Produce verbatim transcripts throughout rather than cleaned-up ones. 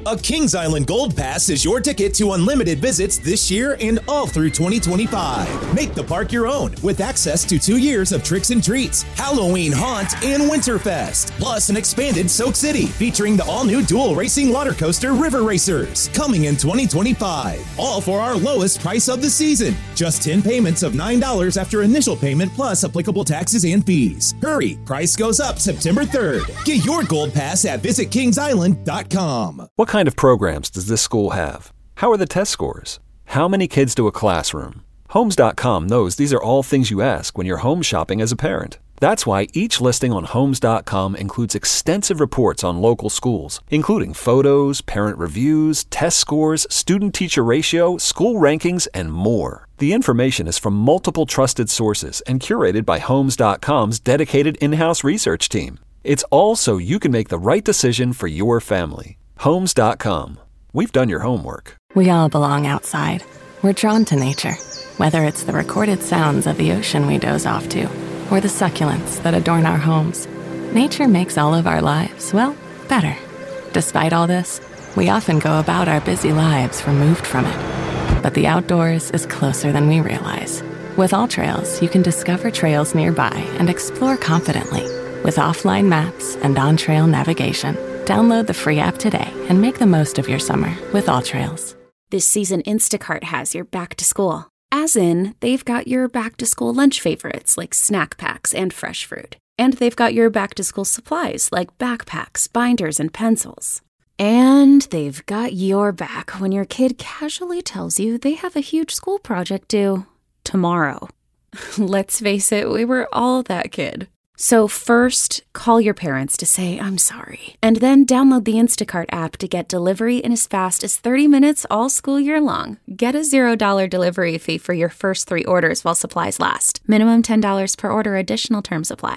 A Kings Island Gold Pass is your ticket to unlimited visits this year and all through twenty twenty-five. Make the park your own with access to two years of tricks and treats, Halloween Haunt, and Winterfest. Plus an expanded Soak City featuring the all-new dual racing water coaster River Racers coming in twenty twenty-five. All for our lowest price of the season. Just ten payments of nine dollars after initial payment plus applicable taxes and fees. Hurry, price goes up September third. Get your Gold Pass at visit kings island dot com. What kind of programs does this school have? How are the test scores? How many kids do a classroom? Homes dot com knows these are all things you ask when you're home shopping as a parent. That's why each listing on Homes dot com includes extensive reports on local schools, including photos, parent reviews, test scores, student-teacher ratio, school rankings, and more. The information is from multiple trusted sources and curated by Homes dot com's dedicated in-house research team. It's all so you can make the right decision for your family. Homes dot com. We've done your homework. We all belong outside. We're drawn to nature, whether it's the recorded sounds of the ocean we doze off to, or the succulents that adorn our homes. Nature makes all of our lives, well, better. Despite all this, we often go about our busy lives removed from it. But the outdoors is closer than we realize. With AllTrails, you can discover trails nearby and explore confidently. With offline maps and on-trail navigation, download the free app today and make the most of your summer with AllTrails. This season, Instacart has your back to school. As in, they've got your back to school lunch favorites like snack packs and fresh fruit. And they've got your back to school supplies like backpacks, binders, and pencils. And they've got your back when your kid casually tells you they have a huge school project due tomorrow. Let's face it, we were all that kid. So first, call your parents to say, I'm sorry. And then download the Instacart app to get delivery in as fast as thirty minutes all school year long. Get a zero dollar delivery fee for your first three orders while supplies last. Minimum ten dollars per order. Additional terms apply.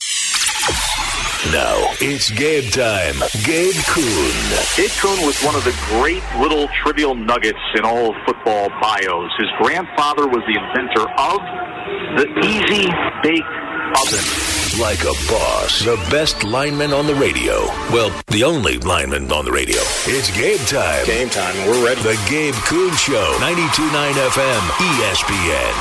Now, it's Gabe time. Gabe Kuhn. Gabe Kuhn was one of the great little trivial nuggets in all of football bios. His grandfather was the inventor of the Easy Bake Oven. Like a boss, the best lineman on the radio. Well, the only lineman on the radio. It's Gabe time. Game time. We're ready. The Gabe Kuhn Show, ninety-two point nine F M, E S P N.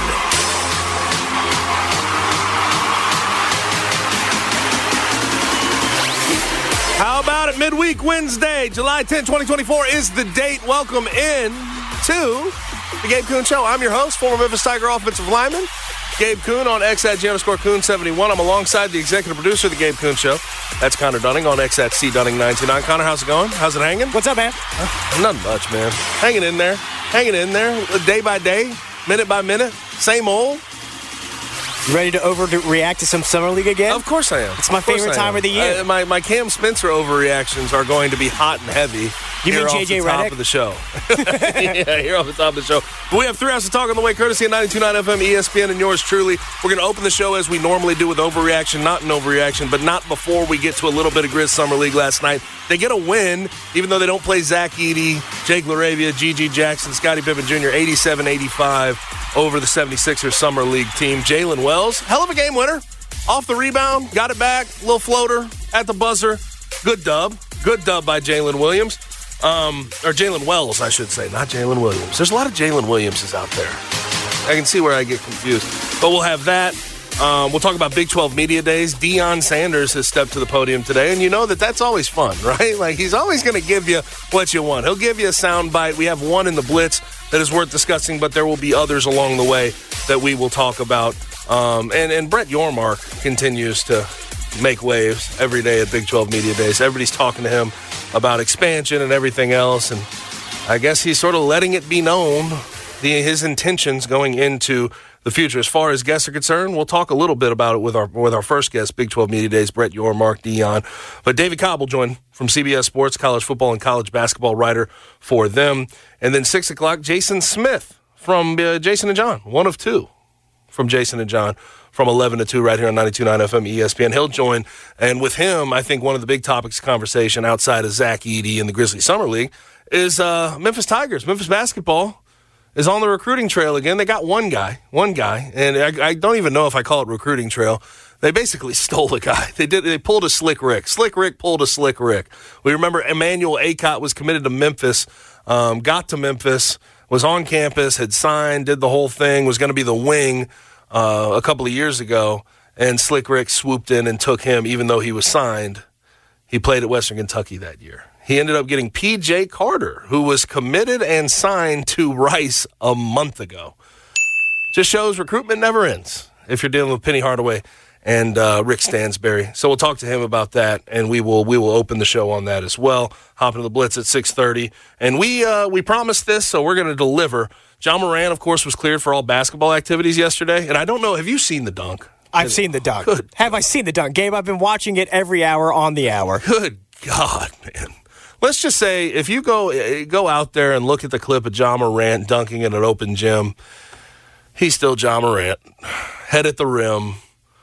How about it? Midweek Wednesday, July tenth, twenty twenty-four is the date. Welcome in to the Gabe Kuhn Show. I'm your host, former Memphis Tiger offensive lineman, Gabe Kuhn on X at G underscore Kuhn seventy-one. I'm alongside the executive producer of the Gabe Kuhn Show. That's Connor Dunning on X at C Dunning nine two nine. Connor, how's it going? How's it hanging? What's up, man? Uh, nothing much, man. Hanging in there. Hanging in there. Day by day, minute by minute. Same old. You ready to overreact to some Summer League again? Of course I am. It's my favorite time of the year. I, my, my Cam Spencer overreactions are going to be hot and heavy. You here mean J J off the top Redick? of the show. Yeah, here off the top of the show. But we have three hours to talk on the way, courtesy of ninety-two point nine F M, E S P N, and yours truly. We're going to open the show as we normally do with overreaction, not an overreaction, but not before we get to a little bit of Grizz Summer League last night. They get a win, even though they don't play Zach Edey, Jake LaRavia, G G Jackson, Scottie Pippen Junior, eighty-seven eighty-five over the seventy-sixers Summer League team. Jalen Wells, hell of a game winner. Off the rebound, got it back, little floater at the buzzer. Good dub. Good dub by Jalen Williams. Um, or Jalen Wells, I should say, not Jalen Williams. There's a lot of Jalen Williamses out there. I can see where I get confused. But we'll have that. Um, we'll talk about Big twelve Media Days. Deion Sanders has stepped to the podium today, and you know that that's always fun, right? Like, he's always going to give you what you want. He'll give you a sound bite. We have one in the Blitz that is worth discussing, but there will be others along the way that we will talk about. Um, and, and Brett Yormark continues to make waves every day at Big twelve Media Days. Everybody's talking to him about expansion and everything else, and I guess he's sort of letting it be known the, his intentions going into the future. As far as guests are concerned, we'll talk a little bit about it with our with our first guest, Big twelve Media Days, Brett Yormark, Deion. But David Cobb will join from C B S Sports, college football and college basketball writer for them. And then six o'clock, Jason Smith from uh, Jason and John, one of two from Jason and John, from eleven to two right here on ninety-two point nine F M E S P N. He'll join, and with him, I think one of the big topics of conversation outside of Zach Edey and the Grizzlies Summer League is uh, Memphis Tigers, Memphis basketball. is on the recruiting trail again. They got one guy, one guy, and I, I don't even know if I call it recruiting trail. They basically stole a guy. They did. They pulled a Slick Rick. Slick Rick pulled a Slick Rick. We remember Emmanuel Acott was committed to Memphis, um, got to Memphis, was on campus, had signed, did the whole thing, was going to be the wing uh, a couple of years ago, and Slick Rick swooped in and took him, even though he was signed. He played at Western Kentucky that year. He ended up getting P J Carter, who was committed and signed to Rice a month ago. Just shows recruitment never ends if you're dealing with Penny Hardaway and uh, Rick Stansberry. So we'll talk to him about that, and we will we will open the show on that as well. Hop into the Blitz at six thirty. And we uh, we promised this, so we're going to deliver. John Moran, of course, was cleared for all basketball activities yesterday. And I don't know, have you seen the dunk? I've seen the dunk. Good. Have I seen the dunk? Gabe, I've been watching it every hour on the hour. Good God, man. Let's just say, if you go go out there and look at the clip of John Morant dunking in an open gym, he's still John Morant. Head at the rim,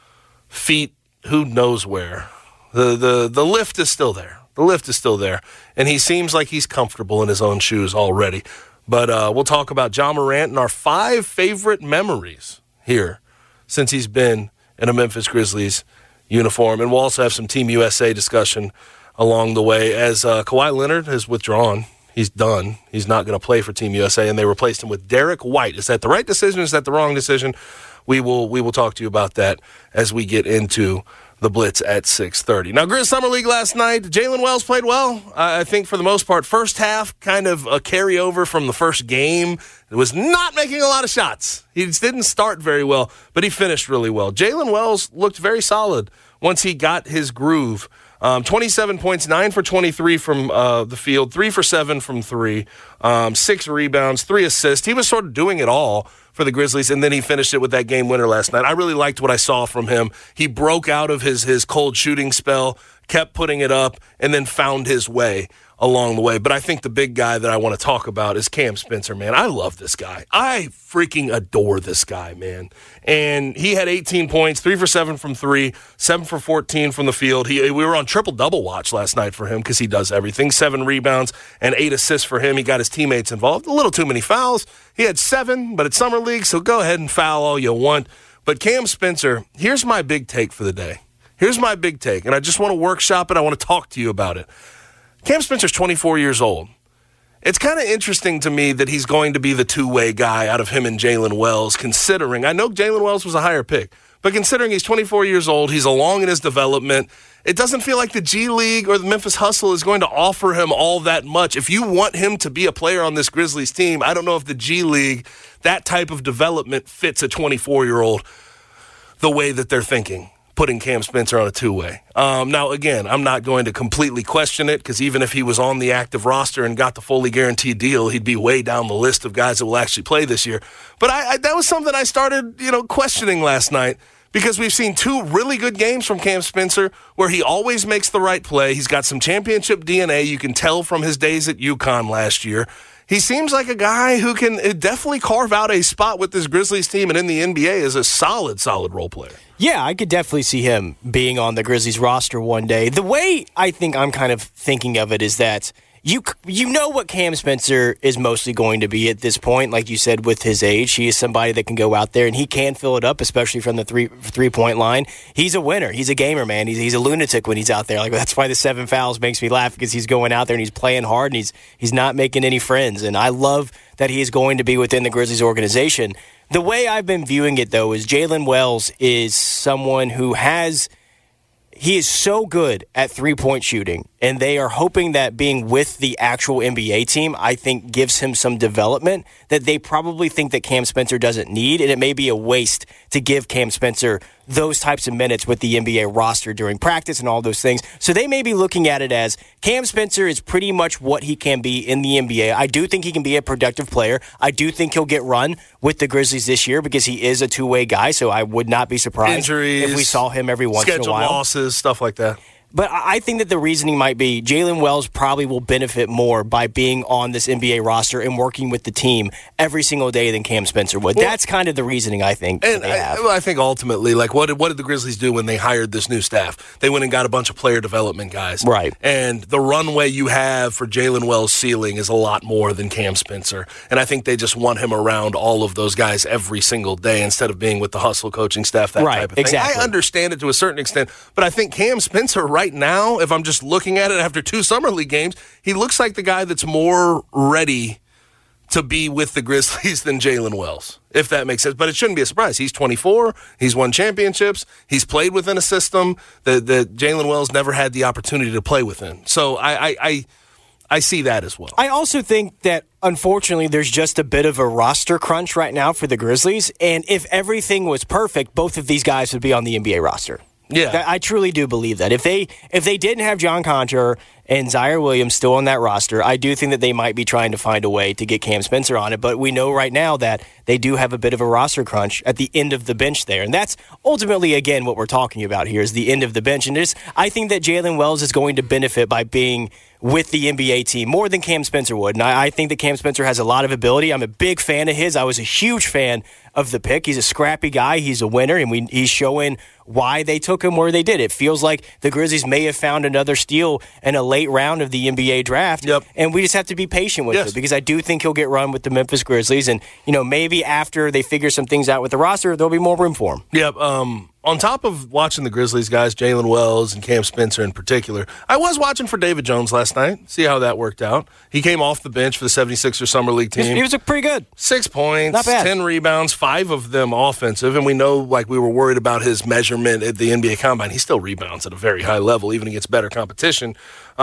feet who knows where. The, the, the lift is still there. The lift is still there. And he seems like he's comfortable in his own shoes already. But uh, we'll talk about John Morant and our five favorite memories here since he's been in a Memphis Grizzlies uniform. And we'll also have some Team U S A discussion along the way as uh, Kawhi Leonard has withdrawn. He's done. He's not going to play for Team U S A, and they replaced him with Derek White. Is that the right decision? Is that the wrong decision? We will we will talk to you about that as we get into the Blitz at six thirty. Now, Grizz Summer League last night, Jalen Wells played well. Uh, I think for the most part, first half, kind of a carryover from the first game. It was not making a lot of shots. He just didn't start very well, but he finished really well. Jalen Wells looked very solid once he got his groove. Um, twenty-seven points, nine for twenty-three from uh, the field, three for seven from three, um, six rebounds, three assists. He was sort of doing it all for the Grizzlies, and then he finished it with that game winner last night. I really liked what I saw from him. He broke out of his, his cold shooting spell, kept putting it up, and then found his way along the way. But I think the big guy that I want to talk about is Cam Spencer, man. I love this guy. I freaking adore this guy, man. And he had eighteen points, three for seven from three, seven for fourteen from the field. He, we were on triple-double watch last night for him because he does everything. Seven rebounds and eight assists for him. He got his teammates involved. A little too many fouls. He had seven, but it's Summer League, so go ahead and foul all you want. But Cam Spencer, here's my big take for the day. Here's my big take, and I just want to workshop it. I want to talk to you about it. Cam Spencer's twenty-four years old. It's kind of interesting to me that he's going to be the two-way guy out of him and Jalen Wells, considering, I know Jalen Wells was a higher pick, but considering he's twenty-four years old, he's along in his development, it doesn't feel like the G League or the Memphis Hustle is going to offer him all that much. If you want him to be a player on this Grizzlies team, I don't know if the G League, that type of development fits a twenty-four-year-old the way that they're thinking, putting Cam Spencer on a two-way. Um, now, again, I'm not going to completely question it because even if he was on the active roster and got the fully guaranteed deal, he'd be way down the list of guys that will actually play this year. But I, I, that was something I started, you know, questioning last night because we've seen two really good games from Cam Spencer where he always makes the right play. He's got some championship D N A. You can tell from his days at UConn last year. He seems like a guy who can definitely carve out a spot with this Grizzlies team and in the N B A as a solid, solid role player. Yeah, I could definitely see him being on the Grizzlies roster one day. The way I think I'm kind of thinking of it is that you you know what Cam Spencer is mostly going to be at this point. Like you said, with his age, he is somebody that can go out there and he can fill it up, especially from the three three point line. He's a winner. He's a gamer, man. He's he's a lunatic when he's out there. Like that's why the seven fouls makes me laugh because he's going out there and he's playing hard and he's he's not making any friends. And I love that he is going to be within the Grizzlies organization. The way I've been viewing it, though, is Jalen Wells is someone who has he is so good at three-point shooting, and they are hoping that being with the actual N B A team, I think, gives him some development that they probably think that Cam Spencer doesn't need, and it may be a waste to give Cam Spencer those types of minutes with the N B A roster during practice and all those things. So they may be looking at it as Cam Spencer is pretty much what he can be in the N B A. I do think he can be a productive player. I do think he'll get run with the Grizzlies this year because he is a two-way guy, so I would not be surprised Injuries, if we saw him every once in a while. Schedule losses, stuff like that. But I think that the reasoning might be Jalen Wells probably will benefit more by being on this N B A roster and working with the team every single day than Cam Spencer would. Well, that's kind of the reasoning I think and they have. I, I think ultimately, like, what did, what did the Grizzlies do when they hired this new staff? They went and got a bunch of player development guys. Right. And the runway you have for Jalen Wells' ceiling is a lot more than Cam Spencer. And I think they just want him around all of those guys every single day instead of being with the hustle coaching staff, that right, type of thing. Exactly. I understand it to a certain extent, but I think Cam Spencer right now, if I'm I'm just looking at it after two Summer League games, he looks like the guy that's more ready to be with the Grizzlies than Jalen Wells, if that makes sense. But it shouldn't be a surprise. He's twenty-four. He's won championships. He's played within a system that, that Jalen Wells never had the opportunity to play within. So I, I, I, I see that as well. I also think that, unfortunately, there's just a bit of a roster crunch right now for the Grizzlies. And if everything was perfect, both of these guys would be on the N B A roster. Yeah, I truly do believe that. If they if they didn't have John Conjur and Zaire Williams still on that roster, I do think that they might be trying to find a way to get Cam Spencer on it. But we know right now that they do have a bit of a roster crunch at the end of the bench there. And that's ultimately, again, what we're talking about here is the end of the bench. And just, I think that Jalen Wells is going to benefit by being with the N B A team more than Cam Spencer would. And I, I think that Cam Spencer has a lot of ability. I'm a big fan of his. I was a huge fan of the pick. He's a scrappy guy. He's a winner, and we, he's showing why they took him where they did. It feels like the Grizzlies may have found another steal in a late round of the N B A draft, yep. and we just have to be patient with yes. it because I do think he'll get run with the Memphis Grizzlies, and you know maybe after they figure some things out with the roster, there'll be more room for him. Yep. Um, on top of watching the Grizzlies guys, Jalen Wells and Cam Spencer in particular, I was watching for David Jones last night, see how that worked out. He came off the bench for the seventy-sixers Summer League team. He was, he was pretty good. Six points, Not bad. ten rebounds, five of them offensive, and we know like we were worried about his measurement at the N B A Combine. He still rebounds at a very high level, even against better competition.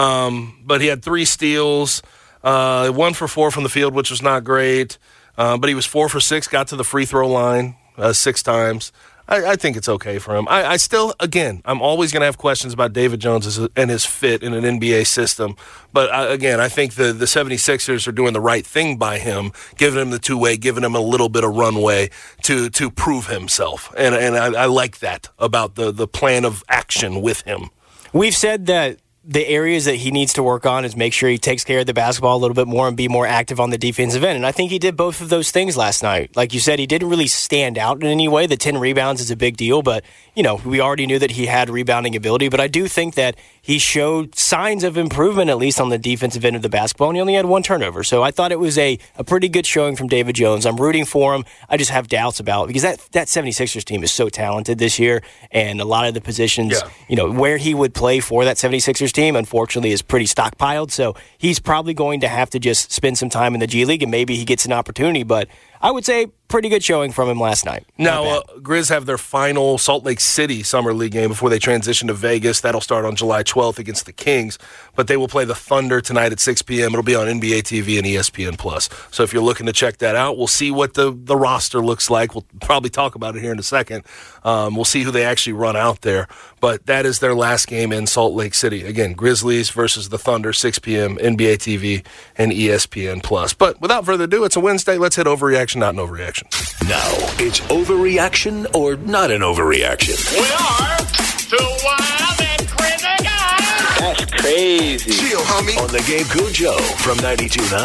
Um, but he had three steals, uh, one for four from the field, which was not great. Uh, but he was four for six, got to the free throw line uh, six times. I, I think it's okay for him. I, I still, again, I'm always going to have questions about David Jones and his fit in an N B A system. But, I, again, I think the, the seventy-sixers are doing the right thing by him, giving him the two-way, giving him a little bit of runway to to prove himself. And, and I, I like that about the, the plan of action with him. We've said that the areas that he needs to work on is make sure he takes care of the basketball a little bit more and be more active on the defensive end. And I think he did both of those things last night. Like you said, he didn't really stand out in any way. The ten rebounds is a big deal, but, you know, we already knew that he had rebounding ability. But I do think that he showed signs of improvement, at least on the defensive end of the basketball, and he only had one turnover. So I thought it was a, a pretty good showing from David Jones. I'm rooting for him. I just have doubts about it because that, that seventy-sixers team is so talented this year, and a lot of the positions, yeah. you know, where he would play for that seventy-sixers team, unfortunately, is pretty stockpiled. So he's probably going to have to just spend some time in the G League, and maybe he gets an opportunity. But I would say pretty good showing from him last night. Now, uh, Grizz have their final Salt Lake City Summer League game before they transition to Vegas. That'll start on July twelfth against the Kings. But they will play the Thunder tonight at six p.m. It'll be on N B A T V and E S P N plus. So if you're looking to check that out, we'll see what the, the roster looks like. We'll probably talk about it here in a second. Um, we'll see who they actually run out there. But that is their last game in Salt Lake City. Again, Grizzlies versus the Thunder, six p.m., N B A T V and E S P N plus. But without further ado, it's a Wednesday. Let's hit overreaction, not an overreaction. Now, it's overreaction or not an overreaction. We are two wild and crazy guys. That's crazy. Chill, homie. On the Gabe Kuhn Show from ninety-two point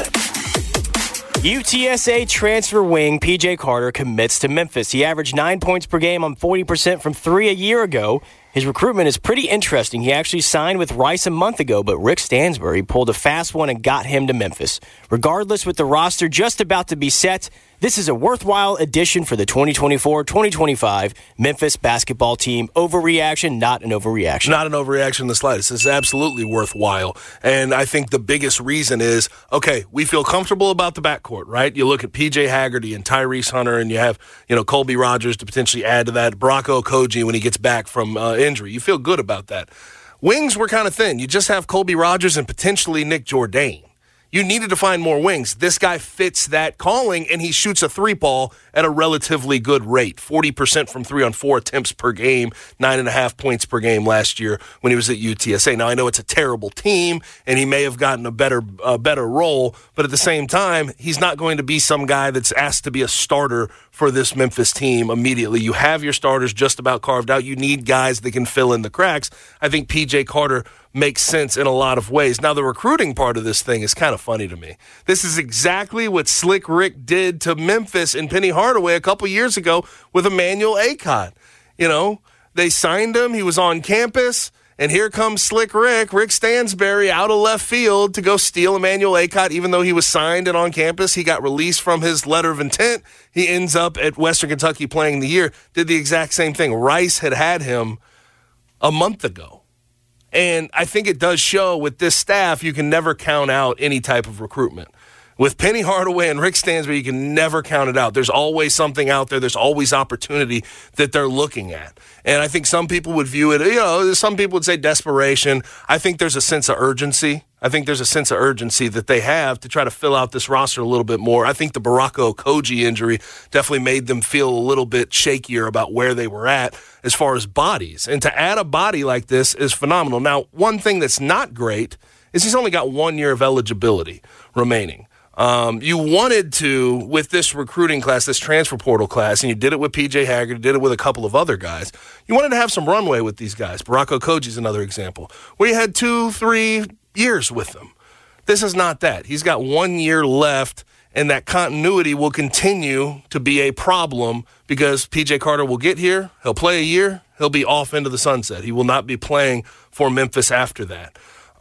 nine. U T S A transfer wing P J Carter commits to Memphis. He averaged nine points per game on forty percent from three a year ago. His recruitment is pretty interesting. He actually signed with Rice a month ago, but Rick Stansbury pulled a fast one and got him to Memphis. Regardless, with the roster just about to be set, this is a worthwhile addition for the twenty twenty-four twenty twenty-five Memphis basketball team. Overreaction, not an overreaction. Not an overreaction in the slightest. It's absolutely worthwhile. And I think the biggest reason is, okay, we feel comfortable about the backcourt, right? You look at P J Haggerty and Tyrese Hunter, and you have, you know, Colby Rogers to potentially add to that, Brock Okogie when he gets back from uh, injury. You feel good about that. Wings were kind of thin. You just have Colby Rogers and potentially Nick Jourdain. You needed to find more wings. This guy fits that calling, and he shoots a three ball at a relatively good rate. forty percent from three on four attempts per game, nine and a half points per game last year when he was at U T S A. Now, I know it's a terrible team, and he may have gotten a better, a better role, but at the same time, he's not going to be some guy that's asked to be a starter for this Memphis team immediately. You have your starters just about carved out. You need guys that can fill in the cracks. I think P J Carter makes sense in a lot of ways. Now, the recruiting part of this thing is kind of funny to me. This is exactly what Slick Rick did to Memphis and Penny Hardaway a couple years ago with Emmanuel Acott. You know, they signed him. He was on campus. And here comes Slick Rick, Rick Stansberry, out of left field to go steal Emmanuel Acott. Even though he was signed and on campus, he got released from his letter of intent. He ends up at Western Kentucky playing the year. Did the exact same thing. Rice had had him a month ago. And I think it does show with this staff, you can never count out any type of recruitment. With Penny Hardaway and Rick Stansberry, you can never count it out. There's always something out there. There's always opportunity that they're looking at. And I think some people would view it, you know, some people would say desperation. I think there's a sense of urgency. I think there's a sense of urgency that they have to try to fill out this roster a little bit more. I think the Barako Koji injury definitely made them feel a little bit shakier about where they were at as far as bodies. And to add a body like this is phenomenal. Now, one thing that's not great is he's only got one year of eligibility remaining. Um, you wanted to, with this recruiting class, this transfer portal class, and you did it with P J Haggard, you did it with a couple of other guys, you wanted to have some runway with these guys. Barako Koji is another example, where you had two, three years with them. This is not that. He's got one year left, and that continuity will continue to be a problem because P J Carter will get here, he'll play a year, he'll be off into the sunset. He will not be playing for Memphis after that.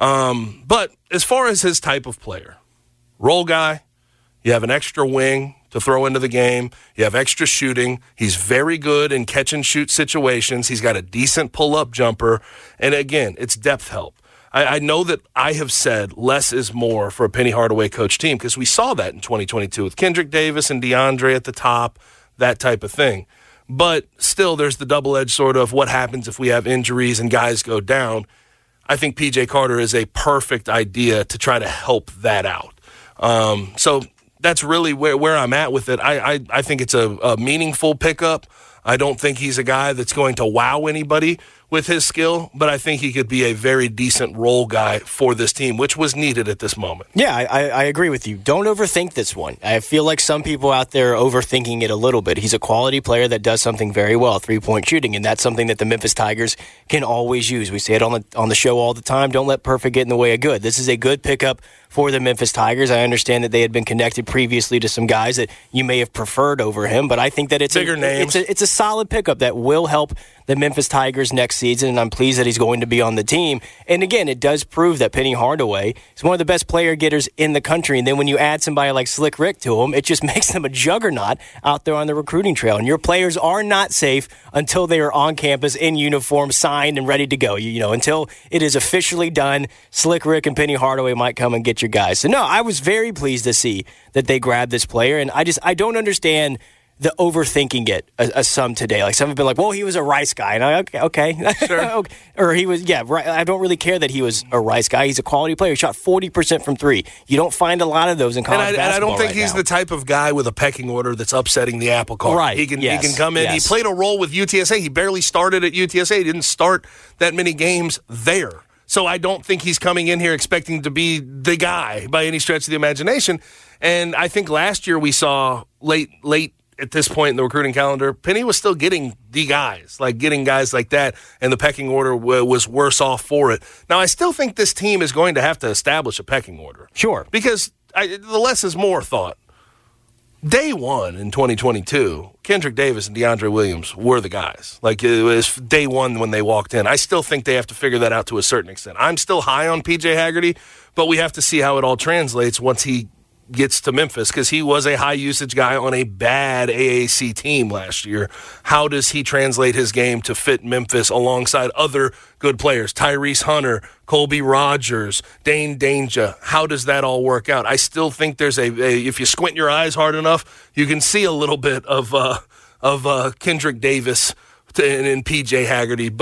Um, but as far as his type of player, role guy, you have an extra wing to throw into the game. You have extra shooting. He's very good in catch-and-shoot situations. He's got a decent pull-up jumper. And, again, it's depth help. I, I know that I have said less is more for a Penny Hardaway coach team because we saw that in twenty twenty-two with Kendrick Davis and DeAndre at the top, that type of thing. But still, there's the double-edged sort of what happens if we have injuries and guys go down. I think P J Carter is a perfect idea to try to help that out. Um, so that's really where, where I'm at with it. I, I, I think it's a, a meaningful pickup. I don't think he's a guy that's going to wow anybody with his skill, but I think he could be a very decent role guy for this team, which was needed at this moment. Yeah, I, I agree with you. Don't overthink this one. I feel like some people out there are overthinking it a little bit. He's a quality player that does something very well, three-point shooting, and that's something that the Memphis Tigers can always use. We say it on the on the show all the time. Don't let perfect get in the way of good. This is a good pickup for the Memphis Tigers. I understand that they had been connected previously to some guys that you may have preferred over him, but I think that it's bigger a, names. It's a, it's a solid pickup that will help the Memphis Tigers next season, and I'm pleased that he's going to be on the team. And again, it does prove that Penny Hardaway is one of the best player getters in the country, and then when you add somebody like Slick Rick to him, it just makes them a juggernaut out there on the recruiting trail. And your players are not safe until they are on campus in uniform, signed, and ready to go. You, you know, until it is officially done, Slick Rick and Penny Hardaway might come and get your guys. So no, I was very pleased to see that they grabbed this player, and I just I don't understand the overthinking it as, as some today. Like some have been like, well, he was a Rice guy. And I, okay, okay. Sure. okay. Or he was, yeah, right. I don't really care that he was a Rice guy. He's a quality player. He shot forty percent from three. You don't find a lot of those in college and I, basketball. And I don't think right he's now. the type of guy with a pecking order that's upsetting the apple cart. Right. He can, yes. he can come in. Yes. He played a role with U T S A. He barely started at U T S A. He didn't start that many games there. So I don't think he's coming in here expecting to be the guy by any stretch of the imagination. And I think last year we saw late, late, at this point in the recruiting calendar, Penny was still getting the guys, like getting guys like that, and the pecking order w- was worse off for it. Now, I still think this team is going to have to establish a pecking order. Sure. Because I, the less is more thought. Day one in twenty twenty-two, Kendrick Davis and DeAndre Williams were the guys. Like, it was day one when they walked in. I still think they have to figure that out to a certain extent. I'm still high on P J Haggerty, but we have to see how it all translates once he gets to Memphis, because he was a high-usage guy on a bad A A C team last year. How does he translate his game to fit Memphis alongside other good players? Tyrese Hunter, Colby Rogers, Dane Danger. How does that all work out? I still think there's a, a if you squint your eyes hard enough, you can see a little bit of uh, of uh, Kendrick Davis to, and, and P J Haggerty, but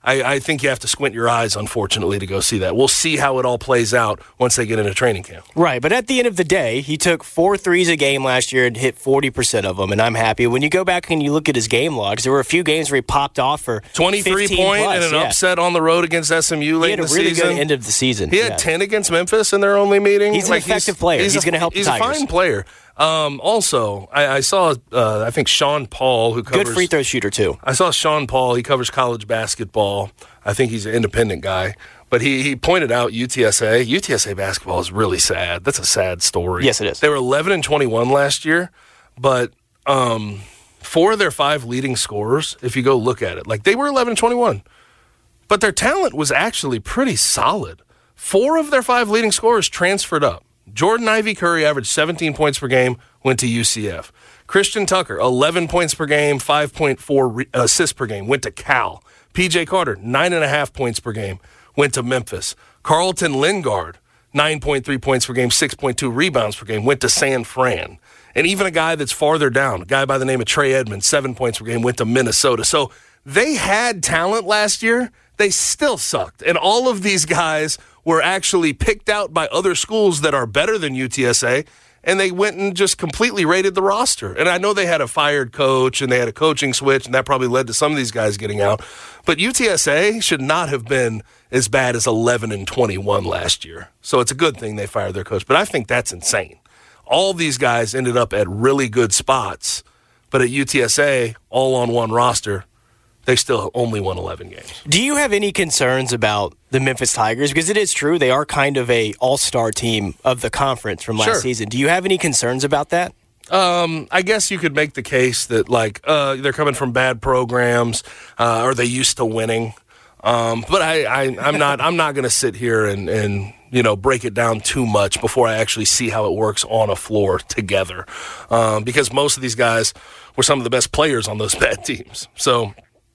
I, I think you have to squint your eyes, unfortunately, to go see that. We'll see how it all plays out once they get into training camp. Right, but at the end of the day, he took four threes a game last year and hit forty percent of them, and I'm happy. When you go back and you look at his game logs, there were a few games where he popped off for twenty-three point plus, and an yeah. upset on the road against S M U late in the season. He had a really good end of the season. He had yeah. ten against Memphis in their only meeting. He's an like effective he's, player. He's, he's going to help he's the Tigers. He's a fine player. Um, also, I, I saw, uh, I think Sean Paul, who covers... Good free throw shooter, too. I saw Sean Paul. He covers college basketball. I think he's an independent guy. But he, he pointed out U T S A. U T S A basketball is really sad. That's a sad story. Yes, it is. They were eleven and twenty-one last year, but um, four of their five leading scorers, if you go look at it, like they were eleven and twenty-one. But their talent was actually pretty solid. Four of their five leading scorers transferred up. Jordan Ivy Curry averaged seventeen points per game, went to U C F. Christian Tucker, eleven points per game, five point four re- assists per game, went to Cal. P J Carter, nine point five points per game, went to Memphis. Carlton Lingard, nine point three points per game, six point two rebounds per game, went to San Fran. And even a guy that's farther down, a guy by the name of Trey Edmonds, seven points per game, went to Minnesota. So they had talent last year. They still sucked. And all of these guys were actually picked out by other schools that are better than U T S A, and they went and just completely raided the roster. And I know they had a fired coach, and they had a coaching switch, and that probably led to some of these guys getting out. But U T S A should not have been as bad as eleven and twenty-one last year. So it's a good thing they fired their coach. But I think that's insane. All these guys ended up at really good spots, but at U T S A, all on one roster, they still only won eleven games. Do you have any concerns about the Memphis Tigers? Because it is true, they are kind of a all-star team of the conference from last Sure. season. Do you have any concerns about that? Um, I guess you could make the case that, like, uh, they're coming from bad programs, uh, or they used to winning. Um, but I, I, I'm not. I'm not going to sit here and, and you know break it down too much before I actually see how it works on a floor together, um, because most of these guys were some of the best players on those bad teams. So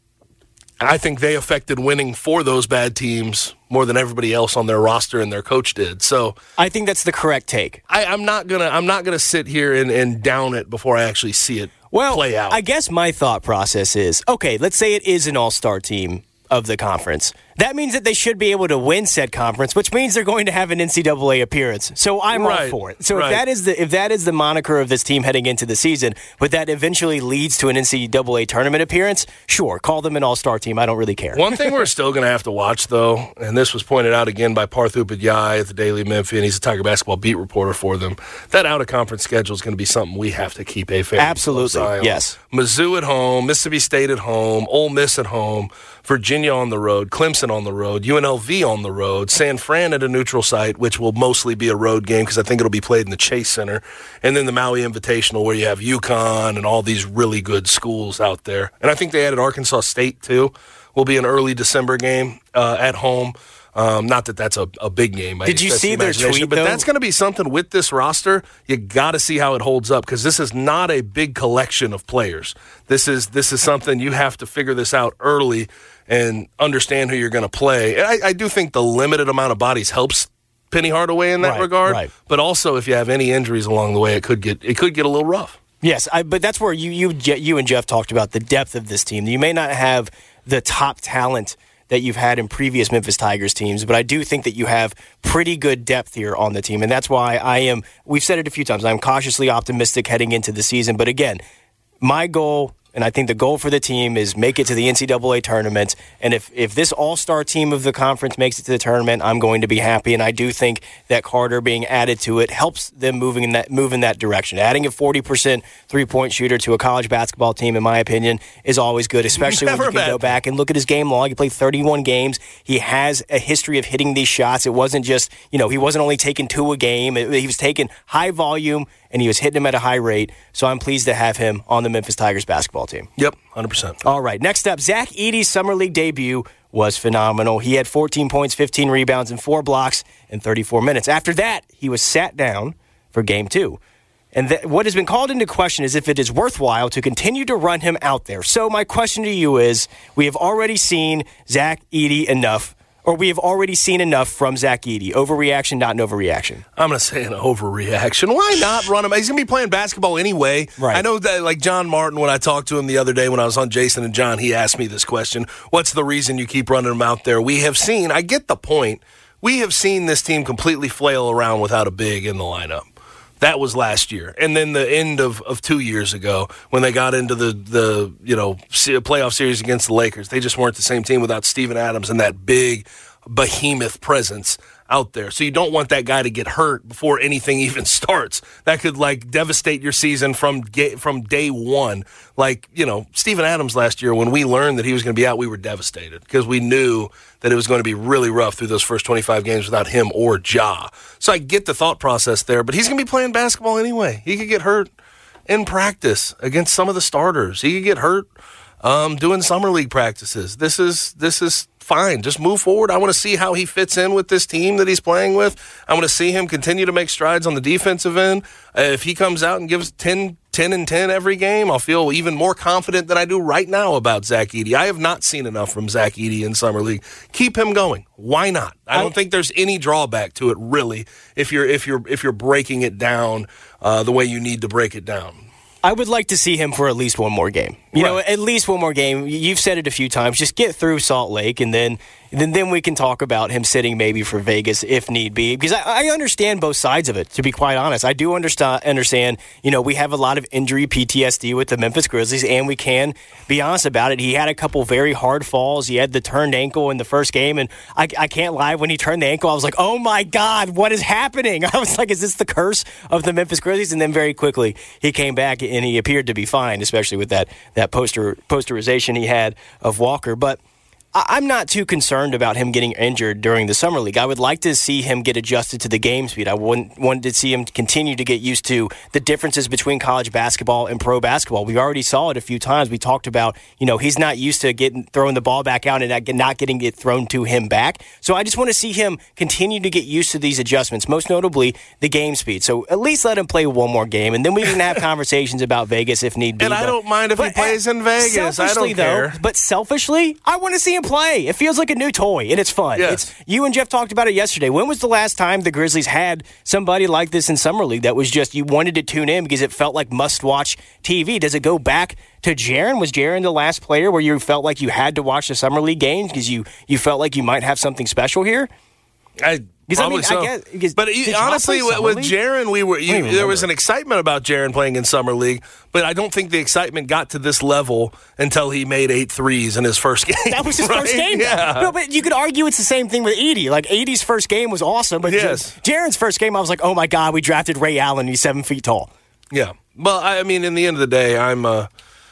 I think they affected winning for those bad teams more than everybody else on their roster and their coach did. So I think that's the correct take. I, I'm not gonna. I'm not gonna sit here and, and down it before I actually see it well, play out. I guess my thought process is, okay, let's say it is an all-star team of the conference. That means that they should be able to win said conference, which means they're going to have an N C double A appearance. So I'm right, all for it. So right. if that is the if that is the moniker of this team heading into the season, but that eventually leads to an N C double A tournament appearance, sure, call them an all-star team. I don't really care. One thing we're still going to have to watch, though, and this was pointed out again by Parthu Upadhyay at the Daily Memphian, he's a Tiger basketball beat reporter for them, that out-of-conference schedule is going to be something we have to keep a fair Absolutely, eye on. yes. Mizzou at home, Mississippi State at home, Ole Miss at home, Virginia on the road, Clemson on the road, U N L V on the road, San Fran at a neutral site, which will mostly be a road game because I think it'll be played in the Chase Center, and then the Maui Invitational where you have UConn and all these really good schools out there. And I think they added Arkansas State, too. Will be an early December game uh, at home. Um, not that that's a, a big game. Did you see their tweet, But though? that's going to be something with this roster. You got to see how it holds up because this is not a big collection of players. This is this is something you have to figure this out early and understand who you're going to play. And I, I do think the limited amount of bodies helps Penny Hardaway in that Right, regard. right. But also, if you have any injuries along the way, it could get it could get a little rough. Yes, I, but that's where you, you you and Jeff talked about the depth of this team. You may not have the top talent that you've had in previous Memphis Tigers teams, but I do think that you have pretty good depth here on the team, and that's why I am, we've said it a few times, I'm cautiously optimistic heading into the season, but again, my goal, and I think the goal for the team is make it to the N C double A tournament. And if, if this all-star team of the conference makes it to the tournament, I'm going to be happy. And I do think that Carter being added to it helps them moving in that move in that direction. Adding a forty percent three-point shooter to a college basketball team, in my opinion, is always good, especially when you can go back and look at his game log. He played thirty-one games. He has a history of hitting these shots. It wasn't just, you know, he wasn't only taking two a game. He was taking high volume, and he was hitting them at a high rate. So I'm pleased to have him on the Memphis Tigers basketball team. Yep, one hundred percent. All right, next up, Zach Edey's Summer League debut was phenomenal. He had fourteen points, fifteen rebounds, and four blocks in thirty-four minutes. After that, he was sat down for game two. And th- what has been called into question is if it is worthwhile to continue to run him out there. So my question to you is, we have already seen Zach Edey enough, or we have already seen enough from Zach Edey? Overreaction, not an overreaction. I'm going to say an overreaction. Why not run him? He's going to be playing basketball anyway. Right. I know that, like John Martin, when I talked to him the other day when I was on Jason and John, he asked me this question. What's the reason you keep running him out there? We have seen, I get the point, we have seen this team completely flail around without a big in the lineup. That was last year. And then the end of, of two years ago when they got into the, the you know playoff series against the Lakers. They just weren't the same team without Steven Adams and that big behemoth presence out there. So you don't want that guy to get hurt before anything even starts. That could, like, devastate your season from from day one. Like, you know, Steven Adams last year, when we learned that he was going to be out, we were devastated because we knew that it was going to be really rough through those first twenty-five games without him or Ja. So I get the thought process there, but he's going to be playing basketball anyway. He could get hurt in practice against some of the starters. He could get hurt um, doing summer league practices. This is this is fine. Just move forward. I want to see how he fits in with this team that he's playing with. I want to see him continue to make strides on the defensive end. Uh, if he comes out and gives ten, ten and ten every game, I'll feel even more confident than I do right now about Zach Edey. I have not seen enough from Zach Edey in summer league. Keep him going. Why not? I don't think there's any drawback to it, really, if you're if you're if you're breaking it down uh, the way you need to break it down. I would like to see him for at least one more game. You right. know, at least one more game. You've said it a few times. Just get through Salt Lake, and then then, then we can talk about him sitting maybe for Vegas if need be. Because I, I understand both sides of it, to be quite honest. I do understand, understand, you know, we have a lot of injury P T S D with the Memphis Grizzlies, and we can be honest about it. He had a couple very hard falls. He had the turned ankle in the first game, and I, I can't lie, when he turned the ankle, I was like, oh my God, what is happening? I was like, is this the curse of the Memphis Grizzlies? And then very quickly, he came back, and he appeared to be fine, especially with that, that poster posterization he had of Walker. But I'm not too concerned about him getting injured during the summer league. I would like to see him get adjusted to the game speed. I want, wanted to see him continue to get used to the differences between college basketball and pro basketball. We already saw it a few times. We talked about, you know, he's not used to getting throwing the ball back out and not getting it thrown to him back. So I just want to see him continue to get used to these adjustments, most notably the game speed. So at least let him play one more game, and then we can have conversations about Vegas if need be. And but, I don't mind if he plays in Vegas. I don't care. Though, but selfishly, I want to see him play. It feels like a new toy, and it's fun. Yes. It's, you and Jeff talked about it yesterday. When was the last time the Grizzlies had somebody like this in Summer League that was just, you wanted to tune in because it felt like must-watch T V? Does it go back to Jaren? Was Jaren the last player where you felt like you had to watch the Summer League games because you, you felt like you might have something special here? I Probably I mean, so. I guess, but you, honestly, with, with Jaren, we were you, there was an excitement about Jaren playing in Summer League, but I don't think the excitement got to this level until he made eight threes in his first game. That was his right? first game. Yeah. No, but you could argue it's the same thing with Edey. Like, Edey's first game was awesome, but yes. Jaren's first game, I was like, oh my God, we drafted Ray Allen. He's seven feet tall. Yeah. Well, I mean, in the end of the day, I'm. Uh,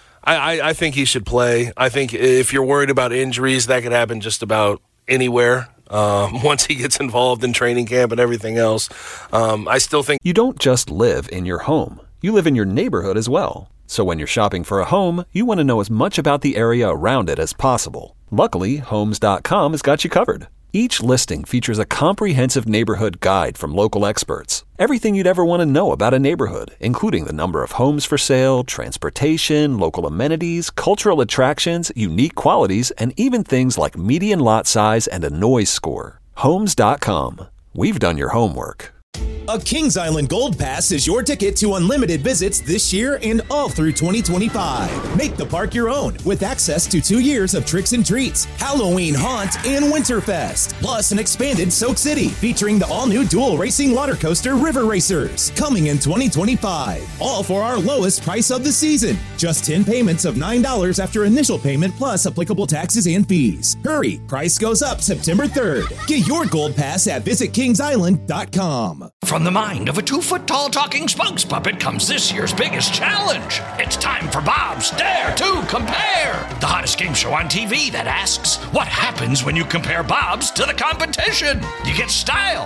I, I think he should play. I think if you're worried about injuries, that could happen just about anywhere. Um, once he gets involved in training camp and everything else, um, I still think... You don't just live in your home. You live in your neighborhood as well. So when you're shopping for a home, you want to know as much about the area around it as possible. Luckily, Homes dot com has got you covered. Each listing features a comprehensive neighborhood guide from local experts. Everything you'd ever want to know about a neighborhood, including the number of homes for sale, transportation, local amenities, cultural attractions, unique qualities, and even things like median lot size and a noise score. Homes dot com. We've done your homework. A Kings Island Gold Pass is your ticket to unlimited visits this year and all through twenty twenty-five. Make the park your own with access to two years of tricks and treats, Halloween Haunt, and Winterfest. Plus an expanded Soak City featuring the all-new dual racing water coaster River Racers coming in twenty twenty-five. All for our lowest price of the season. Just ten payments of nine dollars after initial payment plus applicable taxes and fees. Hurry, price goes up September third. Get your Gold Pass at visit kings island dot com. From the mind of a two-foot-tall talking spokes puppet comes this year's biggest challenge. It's time for Bob's Dare to Compare, the hottest game show on T V that asks, what happens when you compare Bob's to the competition? You get style.